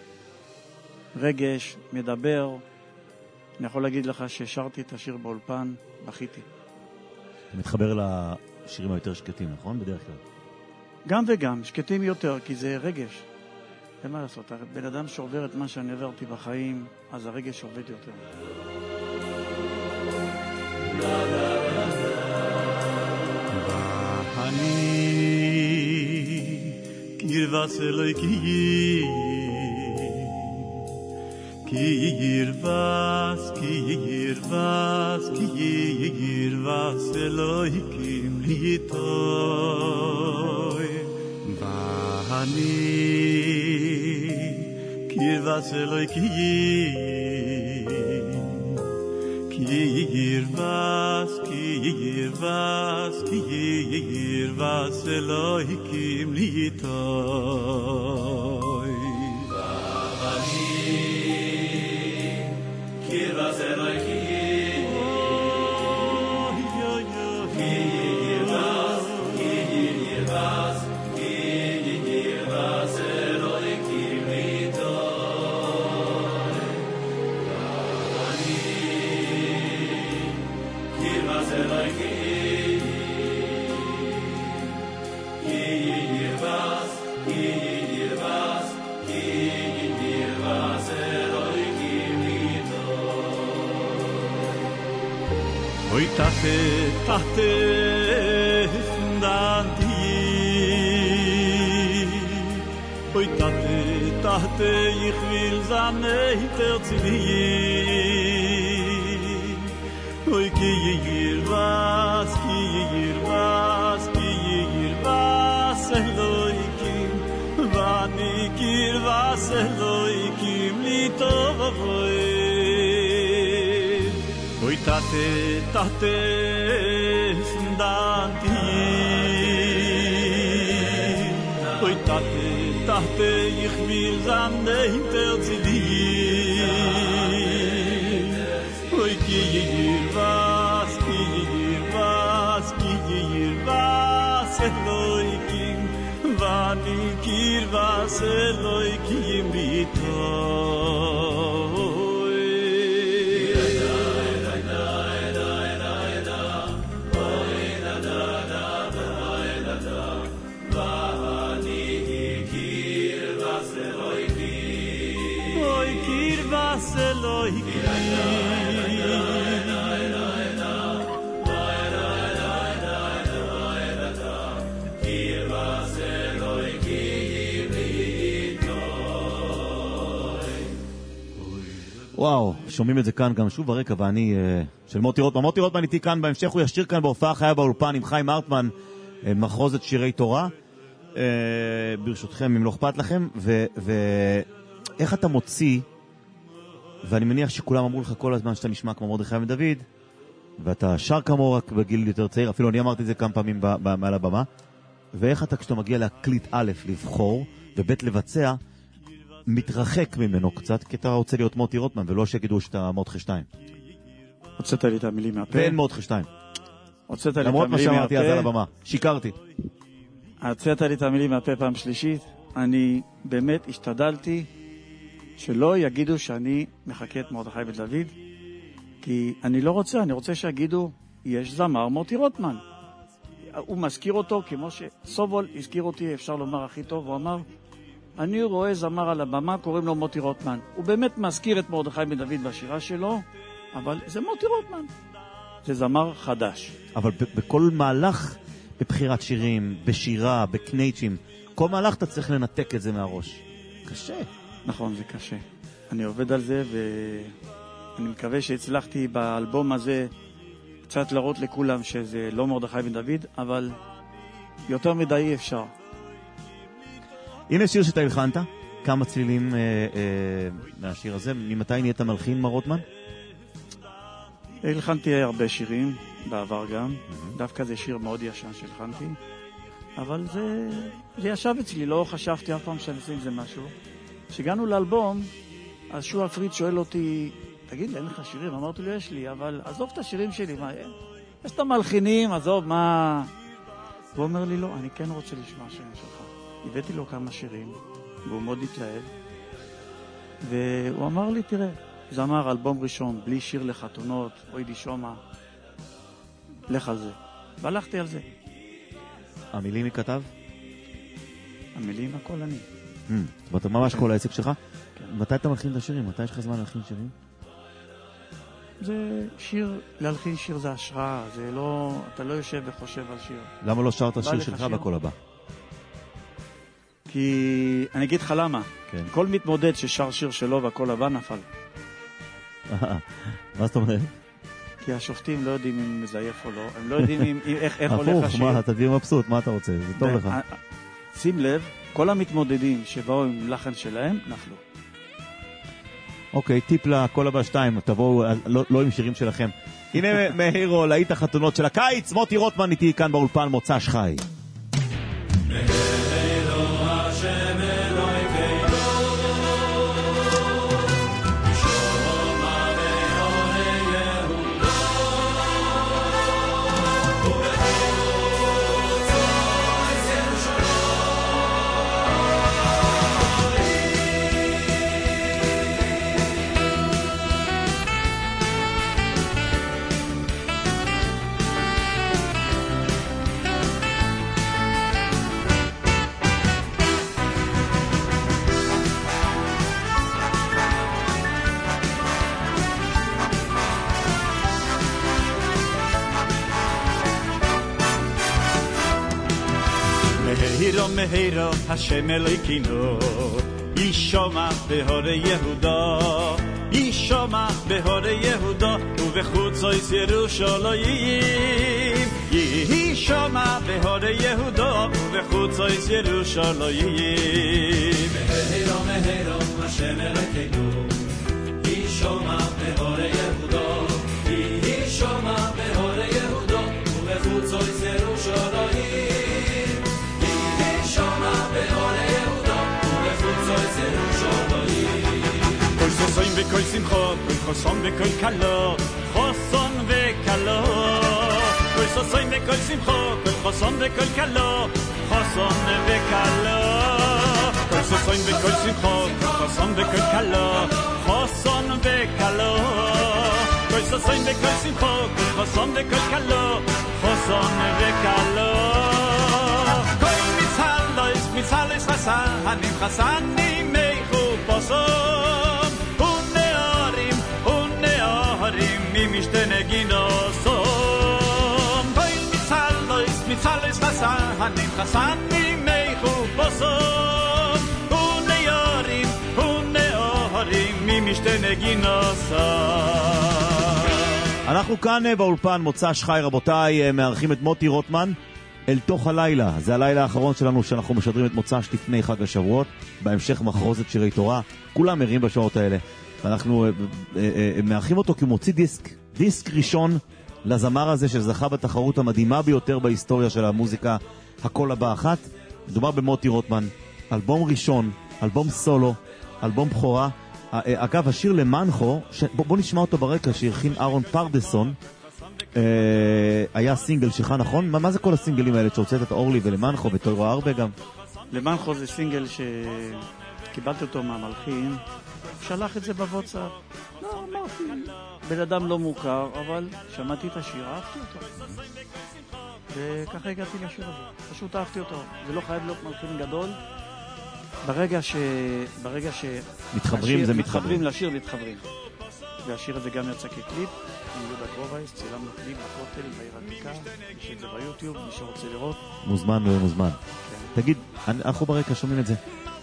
[SPEAKER 4] רגש, מדבר. אני יכול להגיד לך ששרתי את השיר באולפן, בכיתי.
[SPEAKER 3] אתה מתחבר לשירים היותר שקטים, נכון? בדרך כלל.
[SPEAKER 4] גם וגם, שקטים יותר, כי זה רגש. אין מה לעשות, בן אדם שעובר את מה שאני עברתי בחיים, אז הרגש עובד יותר.
[SPEAKER 5] Kirvas Eloiki Kirvas Eloikim litoy Vahani Kirvas Eloiki Kirvas Elohikim litoy Vahani Kirvas Elohikim Kirvas Elohikim litoy Vahani Kirvas Elohikim Oy tate tate fundanti Oy tate tate ich will zanei terzili Oy ki yirvas Eloikim vani kirvas Eloikim litovoy Oy tate tate fundanti Oy tate tate ich will zanei terzili Oy ki yirvas Eloikim vani kirvas Eloikim litoy vani kirvas Eloikim Oy kirvas Eloikim
[SPEAKER 3] וואו, שומעים את זה כאן גם שוב ברקע, ואני של מוטי רוטמן. מוטי רוטמן איתי כאן בהמשך, הוא ישיר כאן בהופעה חיה באולפן עם חיים הרטמן, מחרוזת שירי תורה. ברשותכם, אם לא אכפת לכם, ואיך אתה מוציא, ואני מניח שכולם אמרו לך כל הזמן שאתה נשמע כמו מרדכי בן דוד, ואתה שר כמו רק בגיל יותר צעיר, אפילו אני אמרתי את זה כמה פעמים מעל הבמה, ואיך אתה כשאתה מגיע להקליט א' לבחור, וב' לבצע, מתרחק ממנו קצת, כי אתה רוצה להיות מוטי רוטמן, ולא שיגידו שאתה מרדכי 2.
[SPEAKER 4] הוצאת לי את המילים מהפה.
[SPEAKER 3] ואין מרדכי 2.
[SPEAKER 4] הוצאת לי את
[SPEAKER 3] למרות
[SPEAKER 4] המילים
[SPEAKER 3] מה
[SPEAKER 4] מהפה.
[SPEAKER 3] שאמרתי אז על הבמה. שיקרתי.
[SPEAKER 4] הוצאת לי את המילים מהפה פעם שלישית. אני באמת השתדלתי שלא יגידו שאני מחכה את מרדכי בן דוד, כי אני לא רוצה, אני רוצה שיגידו, יש זמר מוטי רוטמן. הוא מזכיר אותו כמו שסובול הזכיר אותי, אפשר לומר הכי טוב, הוא אמר, אני רואה זמר על הבמה, קוראים לו מוטי רוטמן. הוא באמת מזכיר את מרדכי בן דוד בשירה שלו, אבל זה מוטי רוטמן. זה זמר חדש.
[SPEAKER 3] אבל בכל מהלך, בבחירת שירים, בשירה, בקנייצ'ים, כל מהלך אתה צריך לנתק את זה מהראש. קשה.
[SPEAKER 4] נכון, זה קשה. אני עובד על זה, ואני מקווה שהצלחתי באלבום הזה קצת להראות לכולם שזה לא מרדכי בן דוד, אבל יותר מדי אי אפשר.
[SPEAKER 3] הנה שיר שאתה הלחנת, כמה צלילים מהשיר הזה. ממתי נהיית מלחין, מר רוטמן?
[SPEAKER 4] הלחנתי הרבה שירים, בעבר גם. דווקא זה שיר מאוד ישן שהלחנתי. אבל זה ישב אצלי, לא חשבתי אף פעם שאני עושה עם זה משהו. כשהגענו לאלבום, אז שוע פריד שואל אותי, תגיד לי, אין לך שירים? אמרתי לו, יש לי, אבל עזוב את השירים שלי. מה, יש את המלחינים, עזוב, מה... הוא אומר לי, לא, אני כן רוצה לשמוע שירים שלך. הבאתי לו כמה שירים, והוא מאוד התלהב. והוא אמר לי, תראה, זמר אלבום ראשון, בלי שיר לחתונות, אוי די שומע, לך על זה. והלכתי על זה.
[SPEAKER 3] המילים היא כתב?
[SPEAKER 4] המילים הכל אני.
[SPEAKER 3] זאת ממש כל העסק שלך? מתי אתה מלחין את השירים? מתי יש לך זמן להלחין שירים?
[SPEAKER 4] זה שיר, להלחין שיר זה השראה, זה לא, אתה לא יושב וחושב על שיר.
[SPEAKER 3] למה לא שרת שיר שלך בכל הבא?
[SPEAKER 4] כי אני אגיד לך למה.
[SPEAKER 3] כן.
[SPEAKER 4] כל מתמודד ששר שיר שלו והכל הבא נפל.
[SPEAKER 3] מה זאת אומרת?
[SPEAKER 4] כי השופטים לא יודעים אם הוא מזייף או לא, הם לא יודעים איך הולך השיר.
[SPEAKER 3] הפוך, מה, אתה תהיה מבסוט, מה אתה רוצה? זה טוב לך.
[SPEAKER 4] שים לב, כל המתמודדים שבאו עם לחן שלהם נפלו.
[SPEAKER 3] אוקיי, טיפ לכל הבא 2, תבואו לא עם שירים שלכם. הנה מהירו, להיט החתונות של הקיץ, מוטי רוטמן איתי כאן באולפן מוצ"ש חי.
[SPEAKER 5] מהירו השם אלוהינו ישומע בהורי יהודה ישומע בהורי יהודה ובחוצות ירושלים ישומע בהורי יהודה ובחוצות ירושלים מהירו השם אלוהינו ישומע בהורי יהודה ישומע בהורי יהודה ובחוצות ירושלים חוסון וכל שמחו, כל חוסון וכל קלו, חוסון וקלו. כל חוסון וכל שמחו, כל חוסון וכל קלו, חוסון וקלו. כל חוסון וכל שמחו, כל חוסון וכל קלו, חוסון וקלו. כל חוסון וכל שמחו, כל חוסון וכל קלו, חוסון וקלו. כל מצהלויס חסנים חסנים מחופשים מי משתנה גינוסום כל מצהלויס חסנים חסנים מחופשים ונערים מי משתנה
[SPEAKER 3] אנחנו כאן באולפן מוצ"ש חי, רבותיי, מארחים את מוטי רוטמן אל תוך הלילה. זה הלילה האחרון שלנו שאנחנו משדרים את מוצ"ש לפני חג השבועות, בהמשך מחרוזת שירי תורה, כולם מרים בשעות האלה, ואנחנו מארחים אותו כי הוא מוציא דיסק ראשון לזמר הזה שזכה בתחרות המדהימה ביותר בהיסטוריה של המוזיקה, הכל הבא אחת. מדובר במוטי רוטמן, אלבום ראשון, אלבום סולו, אלבום בכורה. אגב, השיר למנחו, בוא נשמע אותו ברקע, שהכין אהרון פרדסון, היה סינגל שלך, נכון? מה זה כל הסינגלים האלה שהוצאת את אורלי ולמנחו ותוירו הרבה גם?
[SPEAKER 4] למנחו זה סינגל שקיבלתי אותו מהמלחין, שלח את זה בוואטסאפ. לא, אמרתי, בן אדם לא מוכר, אבל שמעתי את השיר, אהבתי אותו. וככה הגעתי לשיר הזה, פשוט אהבתי אותו. זה לא חייב להיות מלחין גדול. ברגע ש...
[SPEAKER 3] מתחברים זה מתחברים.
[SPEAKER 4] לשיר מתחברים. והשיר הזה גם יצא כקליפ, עם יהודה גרובייס, צילמנו קליפ בכותל, בעיר העתיקה, יש את זה ביוטיוב, מי שרוצה לראות.
[SPEAKER 3] מוזמן ומוזמן. כן. תגיד, אנחנו ברקע שומעים את זה.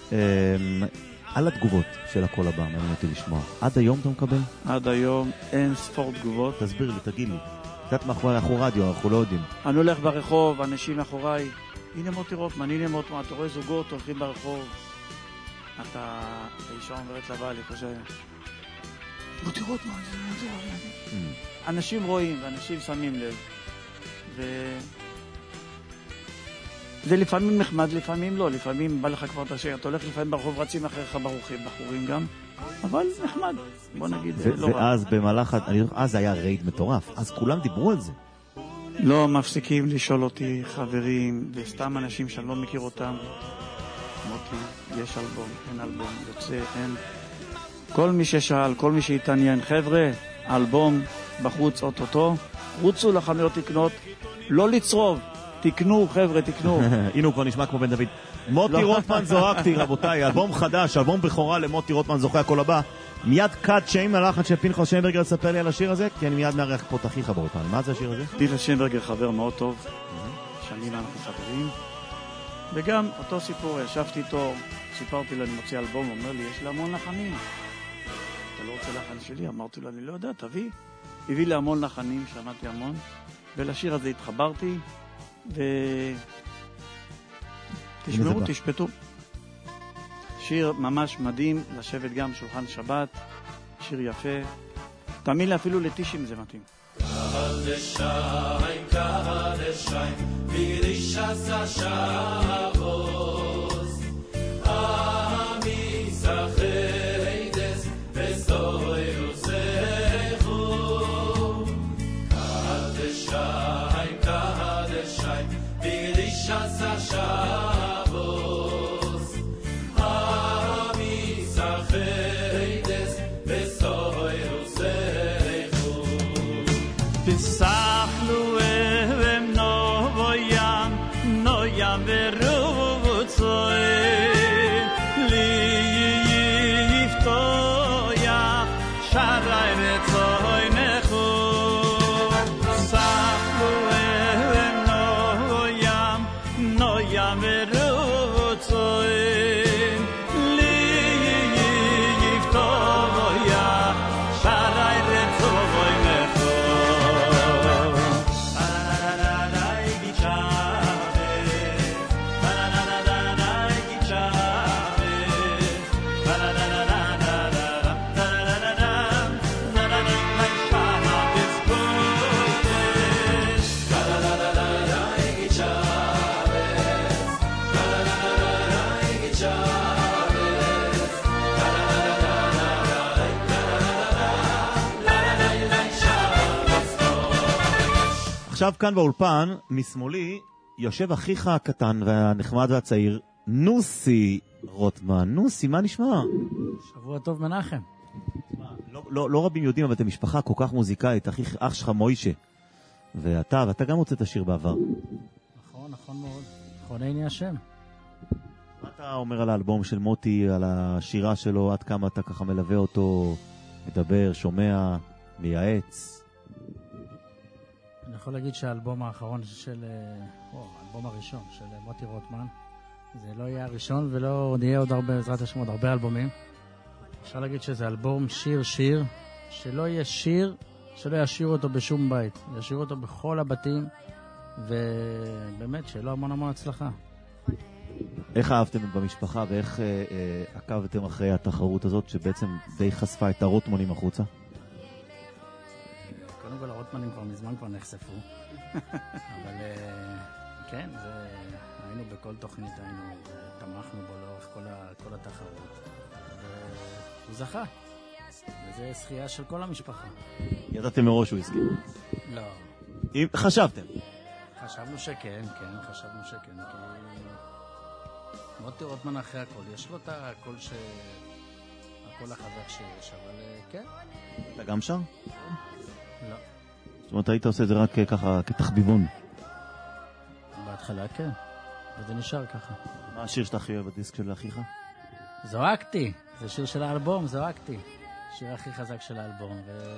[SPEAKER 3] על התגובות של הכל הבא, מעניין אותי לשמוע. עד היום אתה מקבל?
[SPEAKER 4] עד היום אין ספור תגובות.
[SPEAKER 3] תסביר לי, תגיד לי. קצת מאחורי, אנחנו רדיו, אנחנו לא יודעים.
[SPEAKER 4] אני הולך ברחוב, אנשים מאחוריי, הנה מוטי רוטמן, הנה מוטי רוטמן, אתה רואה זוגות הולכים ברחוב. אתה, האישה אומרת לבעל, אני חושב, מוטי רוטמן, מוטי רוטמן. אנשים רואים ואנשים שמים לב. זה לפעמים נחמד, לפעמים לא, לפעמים בא לך כבר את השיר, אתה הולך לפעמים ברחוב, רצים אחריך בחורים גם, אבל נחמד, בוא נגיד, לא רע.
[SPEAKER 3] ואז במהלך, אז היה רייד מטורף, אז כולם דיברו על זה.
[SPEAKER 4] לא מפסיקים לשאול אותי חברים, וסתם אנשים שאני לא מכיר אותם, מוטי, יש אלבום, אין אלבום, יוצא, אין. כל מי ששאל, כל מי שהתעניין, חבר'ה, אלבום בחוץ אוטוטו, רוצו לחנויות לקנות, לא לצרוב. תקנו, חבר'ה, תקנו.
[SPEAKER 3] הנה הוא כבר נשמע כמו בן דוד. מוטי רוטמן זורקתי, רבותיי, אלבום חדש, אלבום בכורה למוטי רוטמן זוכה הכל הבא. מיד קאט שיים הלחץ של פנחס שיינברגר לספר לי על השיר הזה, כי אני מיד מארח פה את אחיך באולפן. מה זה השיר הזה?
[SPEAKER 4] פנחס שיינברגר חבר מאוד טוב, שנים אנחנו חברים. וגם אותו סיפור, ישבתי איתו, סיפרתי לו, אני מוציא אלבום, הוא אומר לי, יש לי המון לחנים. אתה לא רוצה לחן שלי? אמרתי לו, אני לא יודע, תביא. הביא לי המון לחנים, שמעתי המון, ולשיר הזה התחברתי. תשמעו, תשפטו. שיר ממש מדהים, לשבת גם שולחן שבת, שיר יפה. תאמין לי, אפילו לטישים זה מתאים. קהל לשיים, בגדישת השבוס, עמי זכיידס וסוי יוספו. קהל לשיים, בגדישת השבוס, עמי זכיידס וסוי יוספו. תסחלו אבם נוים, נוים ורוצוי, לי יפתויה, שרי רצוי נכו. תסחלו אבם נוים, נוים ורוצוי, לי יפתויה, שרי רצוי נכו.
[SPEAKER 3] עכשיו כאן באולפן, משמאלי, יושב אחיך הקטן והנחמד והצעיר, נוסי רוטמן. נוסי, מה נשמע?
[SPEAKER 7] שבוע טוב מנחם.
[SPEAKER 3] לא רבים יודעים, אבל אתם משפחה כל כך מוזיקאית, אח שלך מוישה. ואתה גם הוצאת השיר בעבר.
[SPEAKER 7] נכון מאוד. חונני השם.
[SPEAKER 3] מה אתה אומר על האלבום של מוטי, על השירה שלו, עד כמה אתה ככה מלווה אותו, מדבר, שומע, מייעץ?
[SPEAKER 7] אני יכול להגיד שהאלבום האחרון האלבום הראשון של מוטי רוטמן, זה לא יהיה הראשון ולא נהיה עוד הרבה, בעזרת השם, עוד הרבה אלבומים. אפשר להגיד שזה אלבום שיר, שלא יהיה שיר, שלא ישאיר אותו בשום בית. ישאיר אותו בכל הבתים, ובאמת, שלא המון הצלחה.
[SPEAKER 3] איך אהבתם במשפחה ואיך עקבתם אחרי התחרות הזאת שבעצם די חשפה את הרוטמנים החוצה?
[SPEAKER 7] קודם כל הרוטמנים כבר מזמן כבר נחשפו. אבל כן, היינו בכל תוכנית, תמכנו בו לאורך כל התחרות. והוא זכה. וזה זכייה של כל המשפחה.
[SPEAKER 3] ידעתם מראש שהוא הסכים?
[SPEAKER 7] לא.
[SPEAKER 3] חשבתם?
[SPEAKER 7] חשבנו שכן, חשבנו שכן, כי מוטי רוטמן אחרי הכל, יש לו את הקול הקול החזק שיש, אבל כן.
[SPEAKER 3] אתה גם שר?
[SPEAKER 7] לא.
[SPEAKER 3] זאת אומרת, היית עושה את זה רק ככה, כתחביבון?
[SPEAKER 7] בהתחלה כן, וזה נשאר ככה.
[SPEAKER 3] מה השיר שאתה הכי אוהב בדיסק של אחיך?
[SPEAKER 7] זועקתי, זה שיר של האלבום, זועקתי. שיר הכי חזק של האלבום,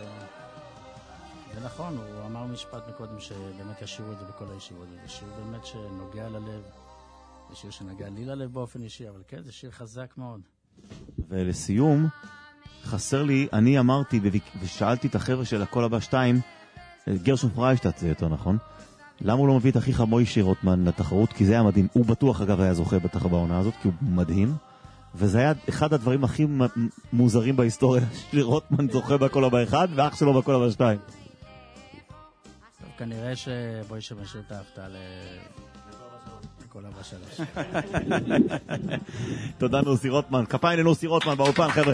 [SPEAKER 7] ונכון, הוא אמר משפט מקודם שבאמת ישירו את זה בכל הישיבות, זה שיר באמת שנוגע ללב, זה שיר שנגע לי ללב באופן אישי, אבל כן, זה שיר חזק מאוד.
[SPEAKER 3] ולסיום, חסר לי, אני אמרתי ושאלתי את החבר'ה של הכל הבא 2, גרשון פריישטט זה יותר נכון, למה הוא לא מביא את אחיך מוישה רוטמן לתחרות? כי זה היה מדהים, הוא בטוח אגב היה זוכה בעונה הזאת, כי הוא מדהים, וזה היה אחד הדברים הכי מוזרים בהיסטוריה, שרוטמן זוכה בכל הבא 1 ואח שלו בכל הבא 2.
[SPEAKER 7] טוב, כנראה שבוישה משאיר את ההפתעה לכל הבא 3.
[SPEAKER 3] תודה נוסי רוטמן, כפיים לנוסי רוטמן באופן, חבר'ה.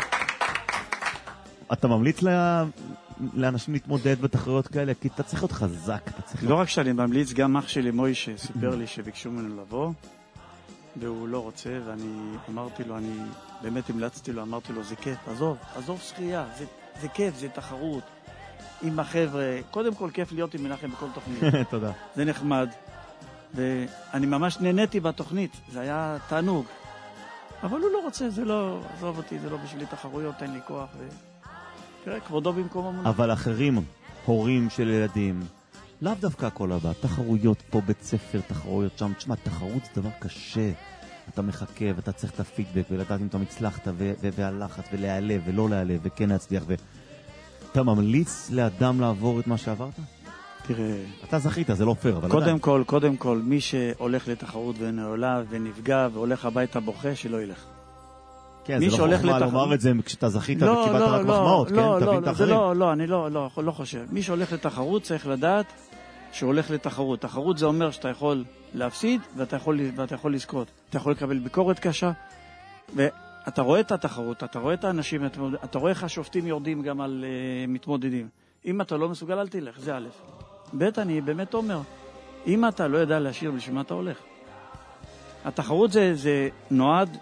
[SPEAKER 3] אתה ממליץ לאנשים להתמודד בתחרויות כאלה? כי אתה צריך להיות חזק.
[SPEAKER 4] לא רק שאני ממליץ, גם אח שלי מוישה סיפר לי שביקשו ממנו לבוא, והוא לא רוצה, ואני אמרתי לו, אני באמת המלצתי לו, אמרתי לו, זה כיף, עזוב שחייה, זה כיף, זה תחרות עם החבר'ה, קודם כל כיף להיות עם מנחם בכל תוכנית.
[SPEAKER 3] תודה.
[SPEAKER 4] זה נחמד, ואני ממש נהניתי בתוכנית, זה היה תענוג, אבל הוא לא רוצה, זה לא, עזוב אותי, זה לא בשבילי תחרויות, תן לי כוח, תראה, כבודו במקום המונח.
[SPEAKER 3] אבל אחרים, הורים של ילדים, לאו דווקא הכל הבא, תחרויות פה בית ספר, תחרויות שם, תשמע, תחרות זה דבר קשה, אתה מחכה ואתה צריך את הפידבק ולדעת אם אתה מצלחת והלחץ ולהעלב ולא להעלב וכן להצליח אתה ממליץ לאדם לעבור את מה שעברת?
[SPEAKER 4] תראה,
[SPEAKER 3] אתה זכית, זה לא פייר, אבל
[SPEAKER 4] קודם כל, מי שהולך לתחרות ונעולה ונפגע והולך הביתה בוכה, שלא ילך.
[SPEAKER 3] כן, זה לא חוכמה לומר את זה כשאתה זכית וקיבלת רק מחמאות, כן? תבין את האחרים.
[SPEAKER 4] לא, אני לא חושב. מי שהולך לתחרות צריך לדעת שהוא הולך לתחרות. תחרות זה אומר שאתה יכול להפסיד ואתה יכול לזכות. אתה יכול לקבל ביקורת קשה, ואתה רואה את התחרות, אתה רואה את האנשים, אתה רואה איך השופטים יורדים גם על מתמודדים. אם אתה לא מסוגל, אל תלך, זה א'. ב', אני באמת אומר, אם אתה לא יודע להשאיר בשביל מה אתה הולך. התחרות זה נועד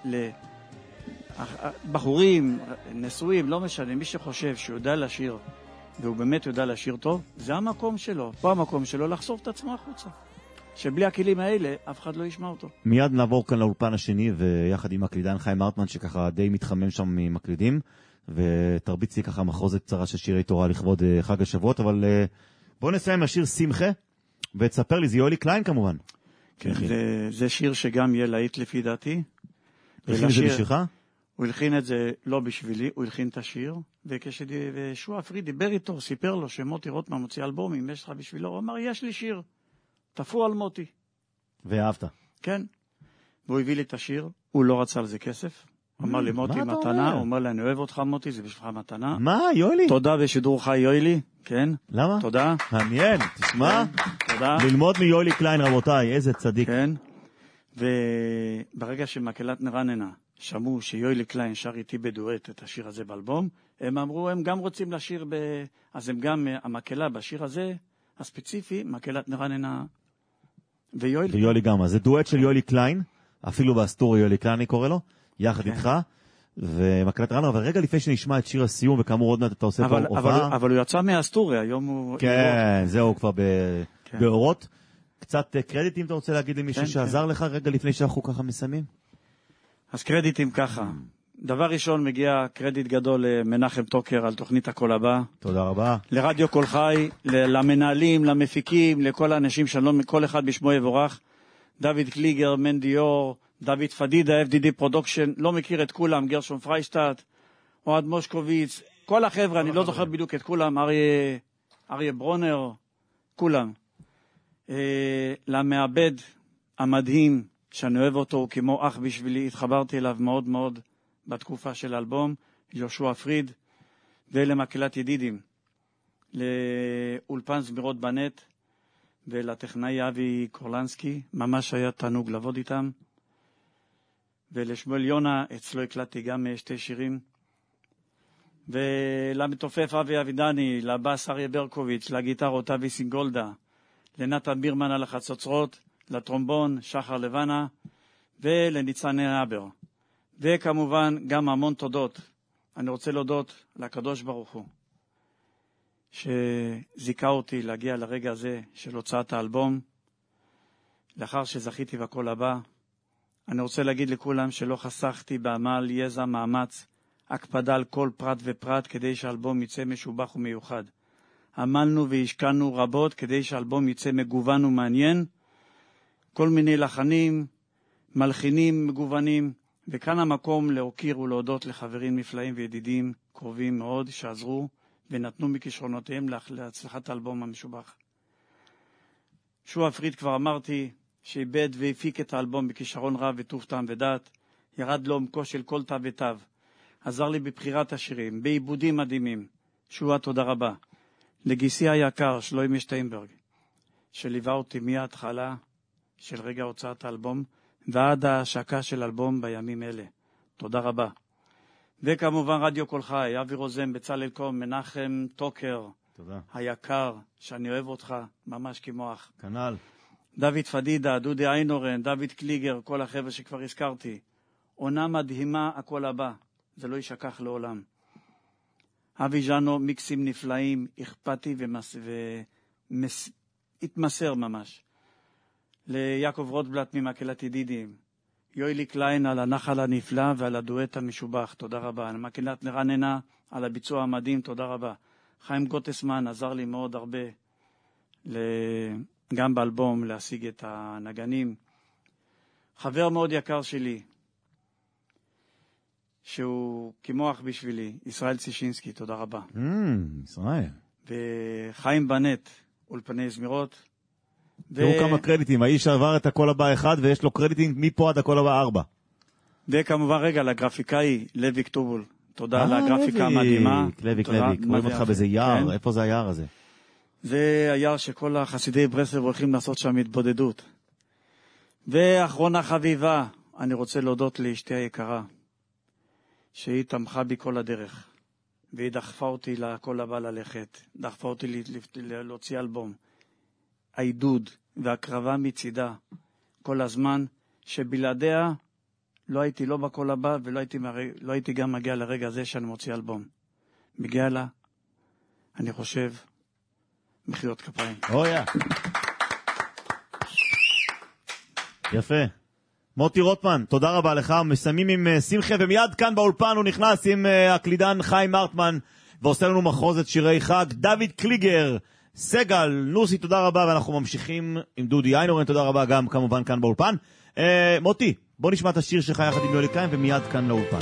[SPEAKER 4] בחורים, נשואים, לא משנה, מי שחושב שהוא יודע לשיר, והוא באמת יודע לשיר טוב, זה המקום שלו. פה המקום שלו לחשוף את עצמו החוצה. שבלי הכלים האלה, אף אחד לא ישמע אותו.
[SPEAKER 3] מיד נעבור כאן לאולפן השני, ויחד עם מקלידן חיים ארטמן, שככה די מתחמם שם ממקלידים, ותרביץ לי ככה מחרוזת קצרה של שירי תורה לכבוד חג השבועות, אבל בואו נסיים השיר שמחה, ותספר לי, זה יואלי קליין כמובן.
[SPEAKER 4] כן, זה שיר שגם יהיה להיט לפי דעתי.
[SPEAKER 3] הלחין את זה בשבילך?
[SPEAKER 4] הוא הלחין את זה לא בשבילי, הוא הלחין את השיר, וכששוע אפרי דיבר איתו, סיפר לו שמוטי רוטמן מוציא אלבומים, יש לך בשבילו, הוא אמר, יש לי שיר, תפו על מוטי.
[SPEAKER 3] ואהבת?
[SPEAKER 4] כן. והוא הביא לי את השיר, הוא לא רצה על זה כסף, הוא אמר לי, מוטי, מתנה, הוא אומר לי, אני אוהב אותך מוטי, זה בשבילך מתנה.
[SPEAKER 3] מה, יואלי?
[SPEAKER 4] תודה בשידור חי יואלי, כן.
[SPEAKER 3] למה?
[SPEAKER 4] תודה.
[SPEAKER 3] מעניין, תשמע.
[SPEAKER 4] תודה.
[SPEAKER 3] ללמוד מיואלי קליין, רבותיי, איזה צדיק.
[SPEAKER 4] כן. וברגע שמקהלת נרננה שמעו שיואלי קליין שר איתי בדואט את השיר הזה באלבום, הם אמרו, הם גם רוצים לשיר אז הם גם, המקהלה בשיר הזה, הספציפי, מקהלת נרננה ויואלי.
[SPEAKER 3] ויואלי גם, אז זה דואט של יואלי קליין, אפילו באסטורי יואלי קליין אני קורא לו, יחד איתך, ומקהלת נרננה, אבל רגע לפני שנשמע את שיר הסיום, וכאמור עוד מעט אתה עושה פה הופעה.
[SPEAKER 4] אבל הוא יצא מהאסטורי, היום הוא...
[SPEAKER 3] כן, זהו כבר באורות. קצת קרדיטים אתה רוצה להגיד למישהו שעזר לך רגע לפני שאנחנו ככה מסיימים?
[SPEAKER 4] אז קרדיטים ככה. דבר ראשון מגיע קרדיט גדול למנחם טוקר על תוכנית הכל הבא.
[SPEAKER 3] תודה רבה.
[SPEAKER 4] לרדיו כל חי, למנהלים, למפיקים, לכל האנשים שלום, כל אחד בשמו יבורך. דוד קליגר, מנדי אור, דוד פדידה, FDD פרודוקשן, לא מכיר את כולם, גרשון פריישטט, אוהד מושקוביץ, כל החבר'ה, אני לא זוכר בדיוק את כולם, אריה ברונר, כולם. למעבד המדהים, שאני אוהב אותו, כמו אח בשבילי, התחברתי אליו מאוד מאוד בתקופה של האלבום, יהושע פריד, ולמקהלת ידידים, לאולפן זמירות בנט, ולטכנאי אבי קורלנסקי, ממש היה תענוג לעבוד איתם, ולשמואל יונה, אצלו הקלטתי גם 2 שירים, ולמתופף אבי אבידני, לבאס אריה ברקוביץ', לגיטרות אבי סינגולדה, לנתן בירמן על החצוצרות, לטרומבון שחר לבנה, ולניצן אבר. וכמובן גם המון תודות. אני רוצה להודות לקדוש ברוך הוא, שזיכה אותי להגיע לרגע הזה של הוצאת האלבום, לאחר שזכיתי בכל הבא. אני רוצה להגיד לכולם שלא חסכתי בעמל, יזע, מאמץ, הקפדה על כל פרט ופרט כדי שהאלבום יצא משובח ומיוחד. עמלנו והשקענו רבות כדי שהאלבום יצא מגוון ומעניין, כל מיני לחנים, מלחינים מגוונים, וכאן המקום להוקיר ולהודות לחברים נפלאים וידידים קרובים מאוד שעזרו ונתנו מכישרונותיהם להצלחת האלבום המשובח. יהושע פריד כבר אמרתי שאיבד והפיק את האלבום בכישרון רב וטוב טעם ודעת, ירד לעומקו של כל תו ותו, עזר לי בבחירת השירים, בעיבודים מדהימים. יהושע, תודה רבה. לגיסי היקר שלוימי שטיינברג, שליווה אותי מההתחלה של רגע הוצאת האלבום ועד ההשקה של האלבום בימים אלה. תודה רבה. וכמובן רדיו כל חי, אבי רוזן, בצלאל קום, מנחם טוקר,
[SPEAKER 3] תודה.
[SPEAKER 4] היקר, שאני אוהב אותך ממש כמו אח.
[SPEAKER 3] כנ"ל.
[SPEAKER 4] דוד פדידה, דודי איינורן, דוד קליגר, כל החבר'ה שכבר הזכרתי. עונה מדהימה, הכל הבא. זה לא ישכח לעולם. אבי ז'אנו, מיקסים נפלאים, אכפתי והתמסר ממש. ליעקב רוטבלט ממקהלת ידידים. יואלי קליין על הנחל הנפלא ועל הדואט המשובח, תודה רבה. מקהלת נרננה על הביצוע המדהים, תודה רבה. חיים גוטסמן עזר לי מאוד הרבה, גם באלבום, להשיג את הנגנים. חבר מאוד יקר שלי, שהוא כמו אח בשבילי, ישראל צישינסקי, תודה רבה.
[SPEAKER 3] ישראל.
[SPEAKER 4] וחיים בנט, אולפני זמירות.
[SPEAKER 3] תראו כמה קרדיטים, האיש עבר את הכל הבא 1 ויש לו קרדיטים מפה עד הכל הבא 4.
[SPEAKER 4] וכמובן רגע, לגרפיקאי לוי כתובול, תודה על הגרפיקה המדהימה.
[SPEAKER 3] לוי, רואים אותך באיזה יער, איפה זה היער הזה?
[SPEAKER 4] זה היער שכל החסידי ברסלב הולכים לעשות שם התבודדות. ואחרונה חביבה, אני רוצה להודות לאשתי היקרה, שהיא תמכה בי כל הדרך, והיא דחפה אותי לכל הבא ללכת, דחפה אותי להוציא אלבום. העידוד והקרבה מצידה כל הזמן, שבלעדיה לא הייתי לא בכל הבא, ולא הייתי גם מגיע לרגע הזה שאני מוציא אלבום. מגיע לה, אני חושב, מחיאות כפיים.
[SPEAKER 3] יפה. מוטי רוטמן, תודה רבה לך. מסיימים עם שמחה, ומיד כאן באולפן הוא נכנס עם הקלידן חיים הרטמן, ועושה לנו מחוזת שירי חג. דוד קליגר, סגל, נוסי, תודה רבה, ואנחנו ממשיכים עם דודי איינורן, תודה רבה גם כמובן כאן באולפן. מוטי, בוא נשמע את השיר שלך יחד עם יולי קליין, ומיד כאן לאולפן.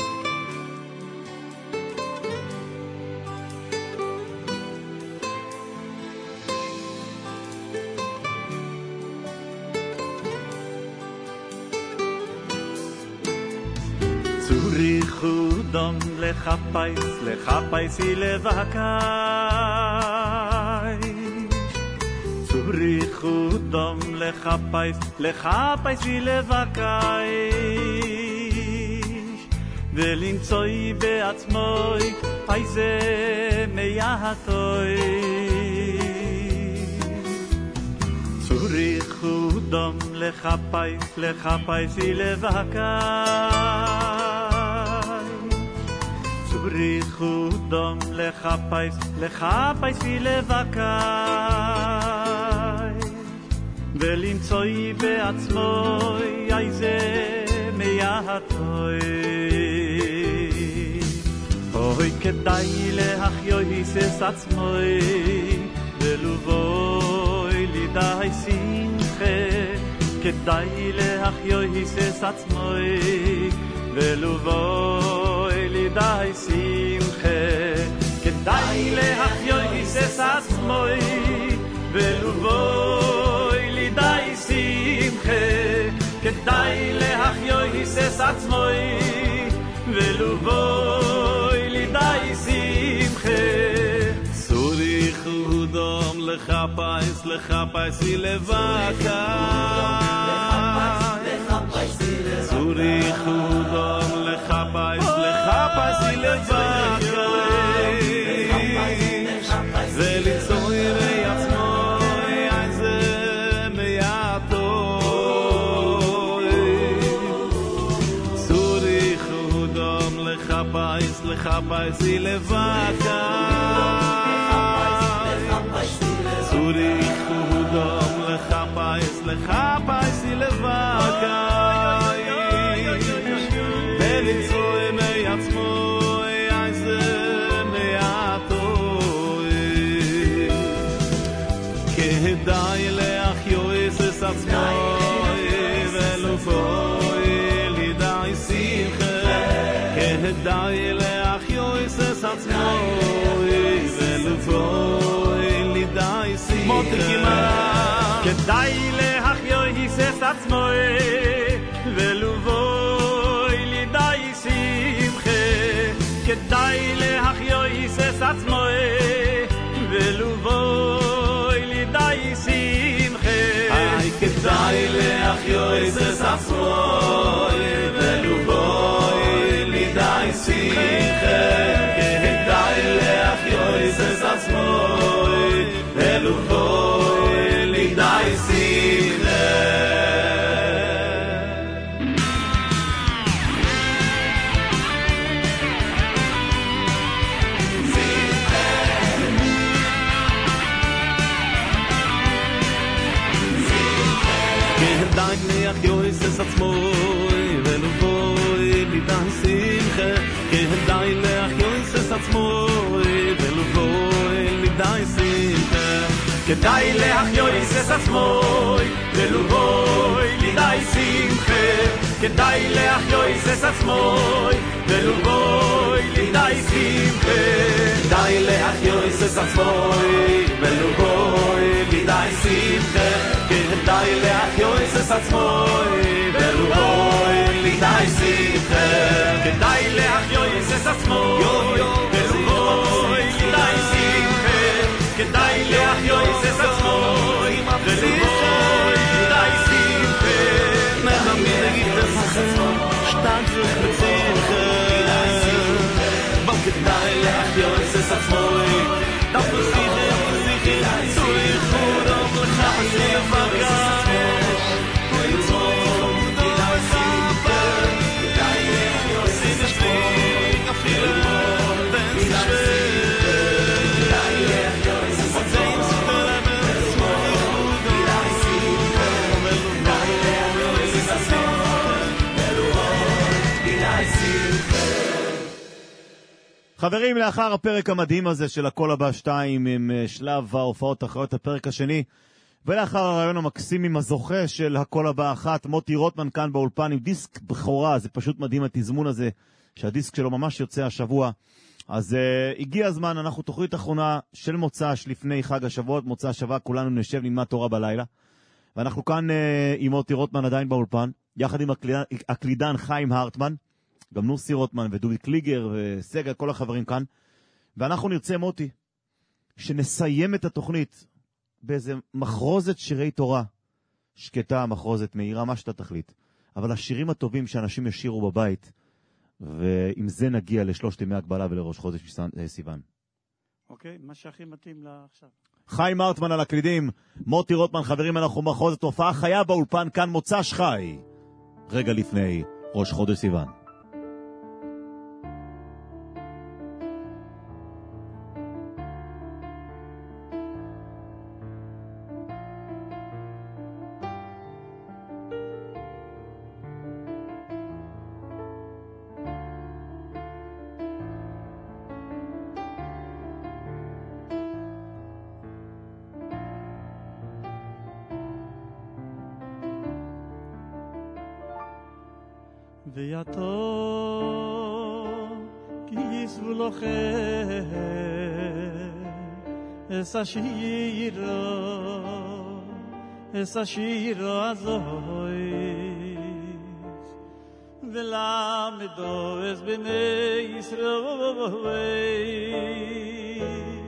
[SPEAKER 5] צוריכו דום לחפייס לבקש, צוריכו דום לחפייס לבקש, ולמצואי בעצמוי איזה מייהתוי. צוריכו דום לחפייס לבקש, צוריכו דום לחפייס לבקש, ולמצואי בעצמוי איזה מייהתוי. אוי כדאי להחיוס עצמוי, ולובוי לידי שמחה, כדאי להחיוס עצמוי, ולבוי לידי שמחה כדאי להחיוס את עצמוי ולבוי לידי שמחה כדאי להחיוס את עצמוי ולבוי לידי שמחה צוריך הודום לחפש לבקה צוריך הודום לחפש לבקה וליצוי מעצמו איזה מיעטו צוריך הודום לחפש לבקה צוריך הודום לחפש לבקה וליצוי מעצמו איזה מיעטו כדאי להחיוס את עצמו ולבוי לידי שמחה כדאי להחיוס את עצמו ולבוי לידי שמחה כדאי להחיוס את עצמו ולבוי לידי שמחה כדאי להחיוס את עצמו ולבוי לידי שמחה כדאי להחיוס את עצמו ולבוי לידי שמחה כדאי להחיוס את עצמו ולבוי לידי שמחה יויס את עצמו ולבוי לידי שמחה כדאי להחיוס את עצמו ולבוי לידי שמחה כדאי להחיוס את עצמו ולבוי לידי שמחה כדאי להחיוס את עצמו ולבוי לידי שמחה כדאי להחיוס את עצמו ולבוי לידי שמחה כדאי להחיוס את עצמו ולבוי לידי שמחה כדאי להחיוס את עצמו ולבוי לידי שמחה כדאי להחיוס את עצמו ולבוי לידי שמחה נחמי נגיד עצמכם שטנק וחצינכם בו כדאי להחיוס את עצמו תפוסיכם צוריך הודום לחפש לבקה
[SPEAKER 3] חברים, לאחר הפרק המדהים הזה של הכל הבא 2 עם שלב ההופעות אחרות הפרק השני, ולאחר הרעיון המקסים עם הזוכה של הכל הבא 1, מוטי רוטמן כאן באולפן עם דיסק בכורה, זה פשוט מדהים התזמון הזה, שהדיסק שלו ממש יוצא השבוע. אז הגיע הזמן, אנחנו תוכנית אחרונה של מוצ"ש לפני חג השבועות, מוצ"ש שווה, כולנו נשב נלמד תורה בלילה, ואנחנו כאן עם מוטי רוטמן עדיין באולפן, יחד עם הקלידן חיים הרטמן, גם נוסי רוטמן ודובי קליגר וסגה, כל החברים כאן. ואנחנו נרצה, מוטי, שנסיים את התוכנית באיזה מחרוזת שירי תורה. שקטה, מחרוזת, מהירה, מה שאתה תחליט. אבל השירים הטובים שאנשים ישירו בבית, ועם זה נגיע לשלושת ימי הגבלה ולראש חודש סיוון.
[SPEAKER 4] אוקיי, מה שהכי מתאים לעכשיו.
[SPEAKER 3] חיים הרטמן על הקלידים, מוטי רוטמן, חברים, אנחנו מחרוזת, הופעה חיה באולפן, כאן מוצ"ש חי. רגע לפני ראש חודש סיוון.
[SPEAKER 5] ויתום כי יסבו לכם אס השירו הזויס ולמדו אס בני ישראל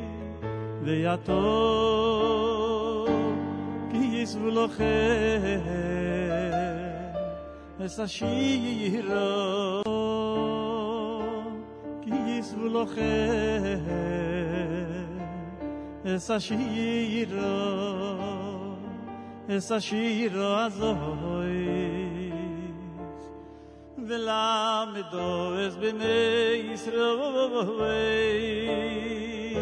[SPEAKER 5] ויתום כי יסבו לכם אס השירו כי יסבו לכם אס השירו הזויס ולמדו אס בני ישראל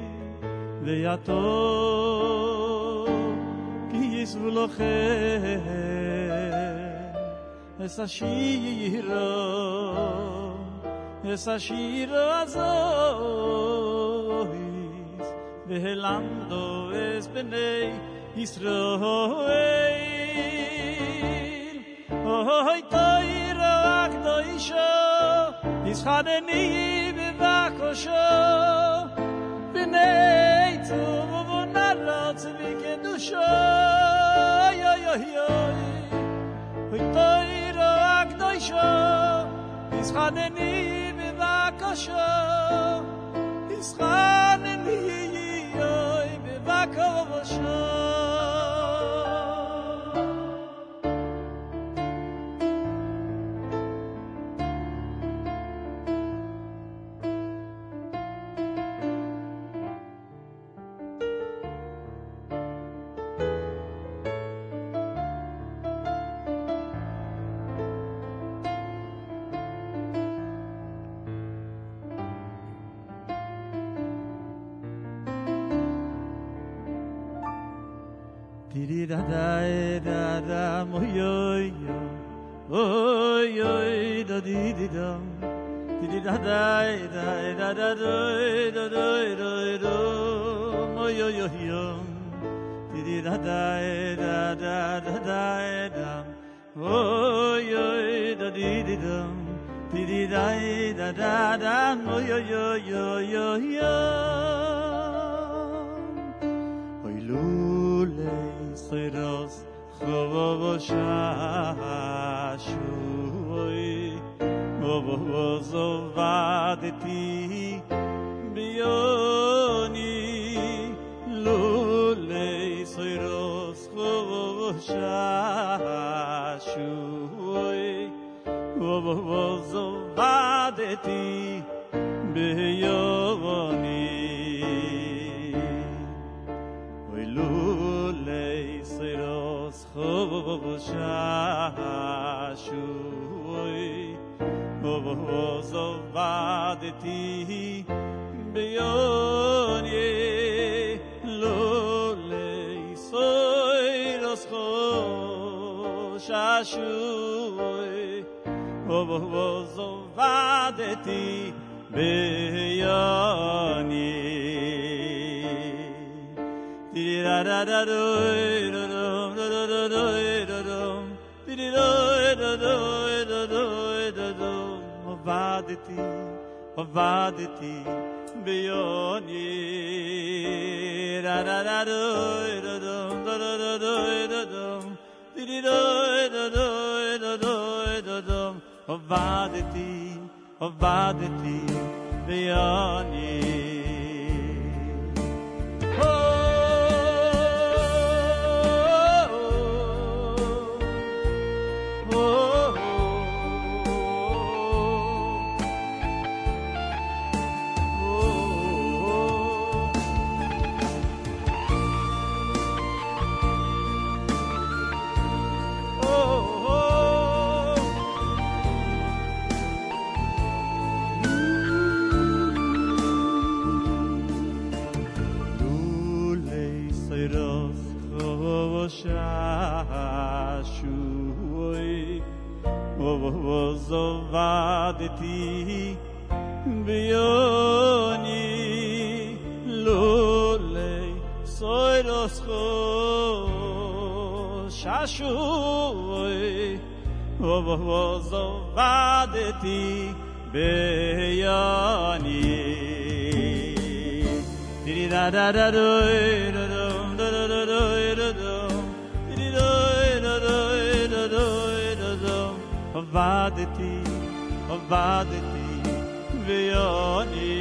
[SPEAKER 5] ויתום כי יסבו לכם אס השירו הזויס והלמדו אס בני ישראל אוי תוירו הקדושו ישחנני בבקושו בני צור ונרוץ וקדושו אוי תוירו הקדושו ישחנני בבקושו ישחנני בבקושו da da da moyo oy oy da di dam da da da da da da da da moyo yo da da da da da da dam oy oy da di dam da da da da moyo yo oy lule Siros Chovoshachoy Ovozovadeti Bioni Lulei Siros Chovoshachoy Ovozovadeti Bioni Siros Chovoshachoy Ovozovadeti Beyoni Lolei Siros Chovoshachoy Ovozovadeti Beyoni da da da do do do do do do do do do Ovadeti beyoni da da da do do do do do do do Ovadeti beyoni Ovozovadeti beyoni lolei soiros choshachoy עבדתי ביוני עבדתי ביוני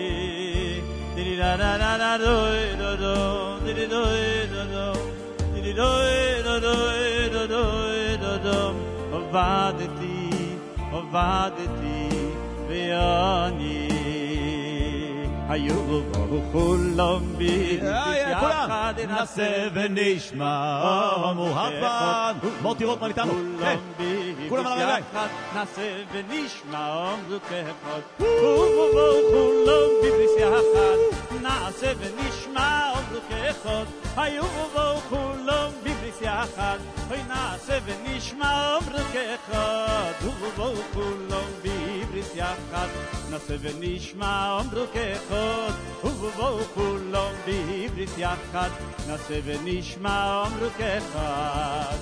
[SPEAKER 5] עבדתי ביוני היו כולם ביחד
[SPEAKER 3] נעשה ונשמע מוהבן מוטי רוטמן איתנו כולם על הרגליים
[SPEAKER 5] נעשה ונשמע כאחד כולם ביחד נעשה ונשמע כאחד היו כולם ביחד נעשה ונשמע כאחד כולם ביחד נעשה ונשמע כאחד כולם ביחד נעשה ונשמע כאחד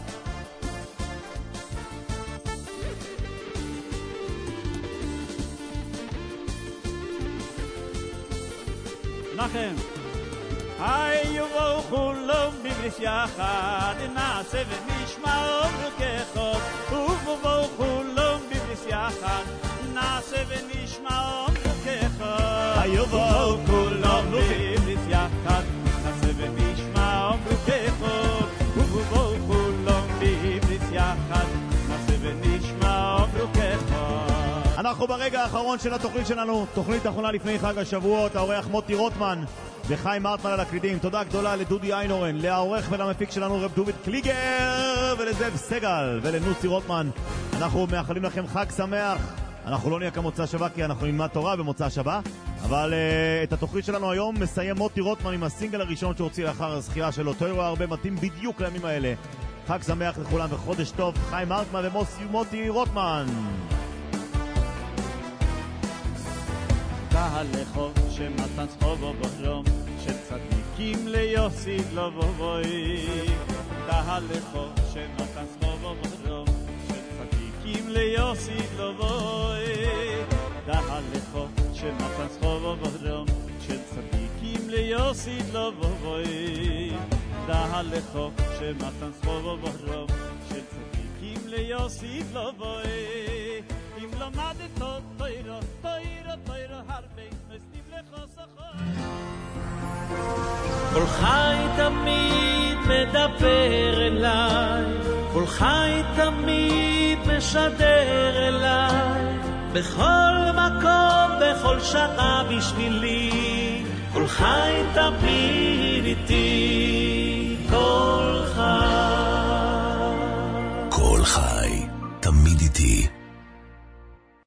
[SPEAKER 5] לכם היו כולם בבריס יחד נעשה ונשמע כאחד ובואו כולם בבריס יחד נעשה ונשמע כאחד היו כולם בבריס יחד נעשה ונשמע כאחד ובואו כולם בבריס יחד נעשה ונשמע כאחד
[SPEAKER 3] אנחנו ברגע האחרון של התוכנית שלנו, תוכנית האחרונה לפני חג השבועות, העורך מוטי רוטמן וחיים הרטמן על הקלידים. תודה גדולה לדודי איינורן, לעורך ולמפיק שלנו רב דוד קליגר ולזאב סגל ולנוסי רוטמן. אנחנו מאחלים לכם חג שמח. אנחנו לא נהיה כמוצא שבה כי אנחנו נלמד תורה במוצא שבה, אבל את התוכנית שלנו היום מסיים מוטי רוטמן עם הסינגל הראשון שהוציא לאחר הזכייה שלו. תוירו הרבה מתאים בדיוק לימים האלה. חג שמח לכולם וחודש טוב. חיים הרטמן ומוטי רוטמן.
[SPEAKER 5] תהלכו שמתן סחובו בדרום שצדיקים ליוסיד לא בואי תהלכו שמתן סחובו בדרום שצדיקים ליוסיד לא בואי תהלכו שמתן סחובו בדרום שצדיקים ליוסיד לא בואי תהלכו שמתן סחובו בדרום שצדיקים ליוסיד לא בואי אם למדת תוירו הרבה מסתיב לך סחור
[SPEAKER 8] כל חי תמיד מדבר אליי כל חי תמיד משדר אליי בכל מקום בכל שעה בשבילי כל חי תמיד איתי כל חי
[SPEAKER 1] כל חי תמיד איתי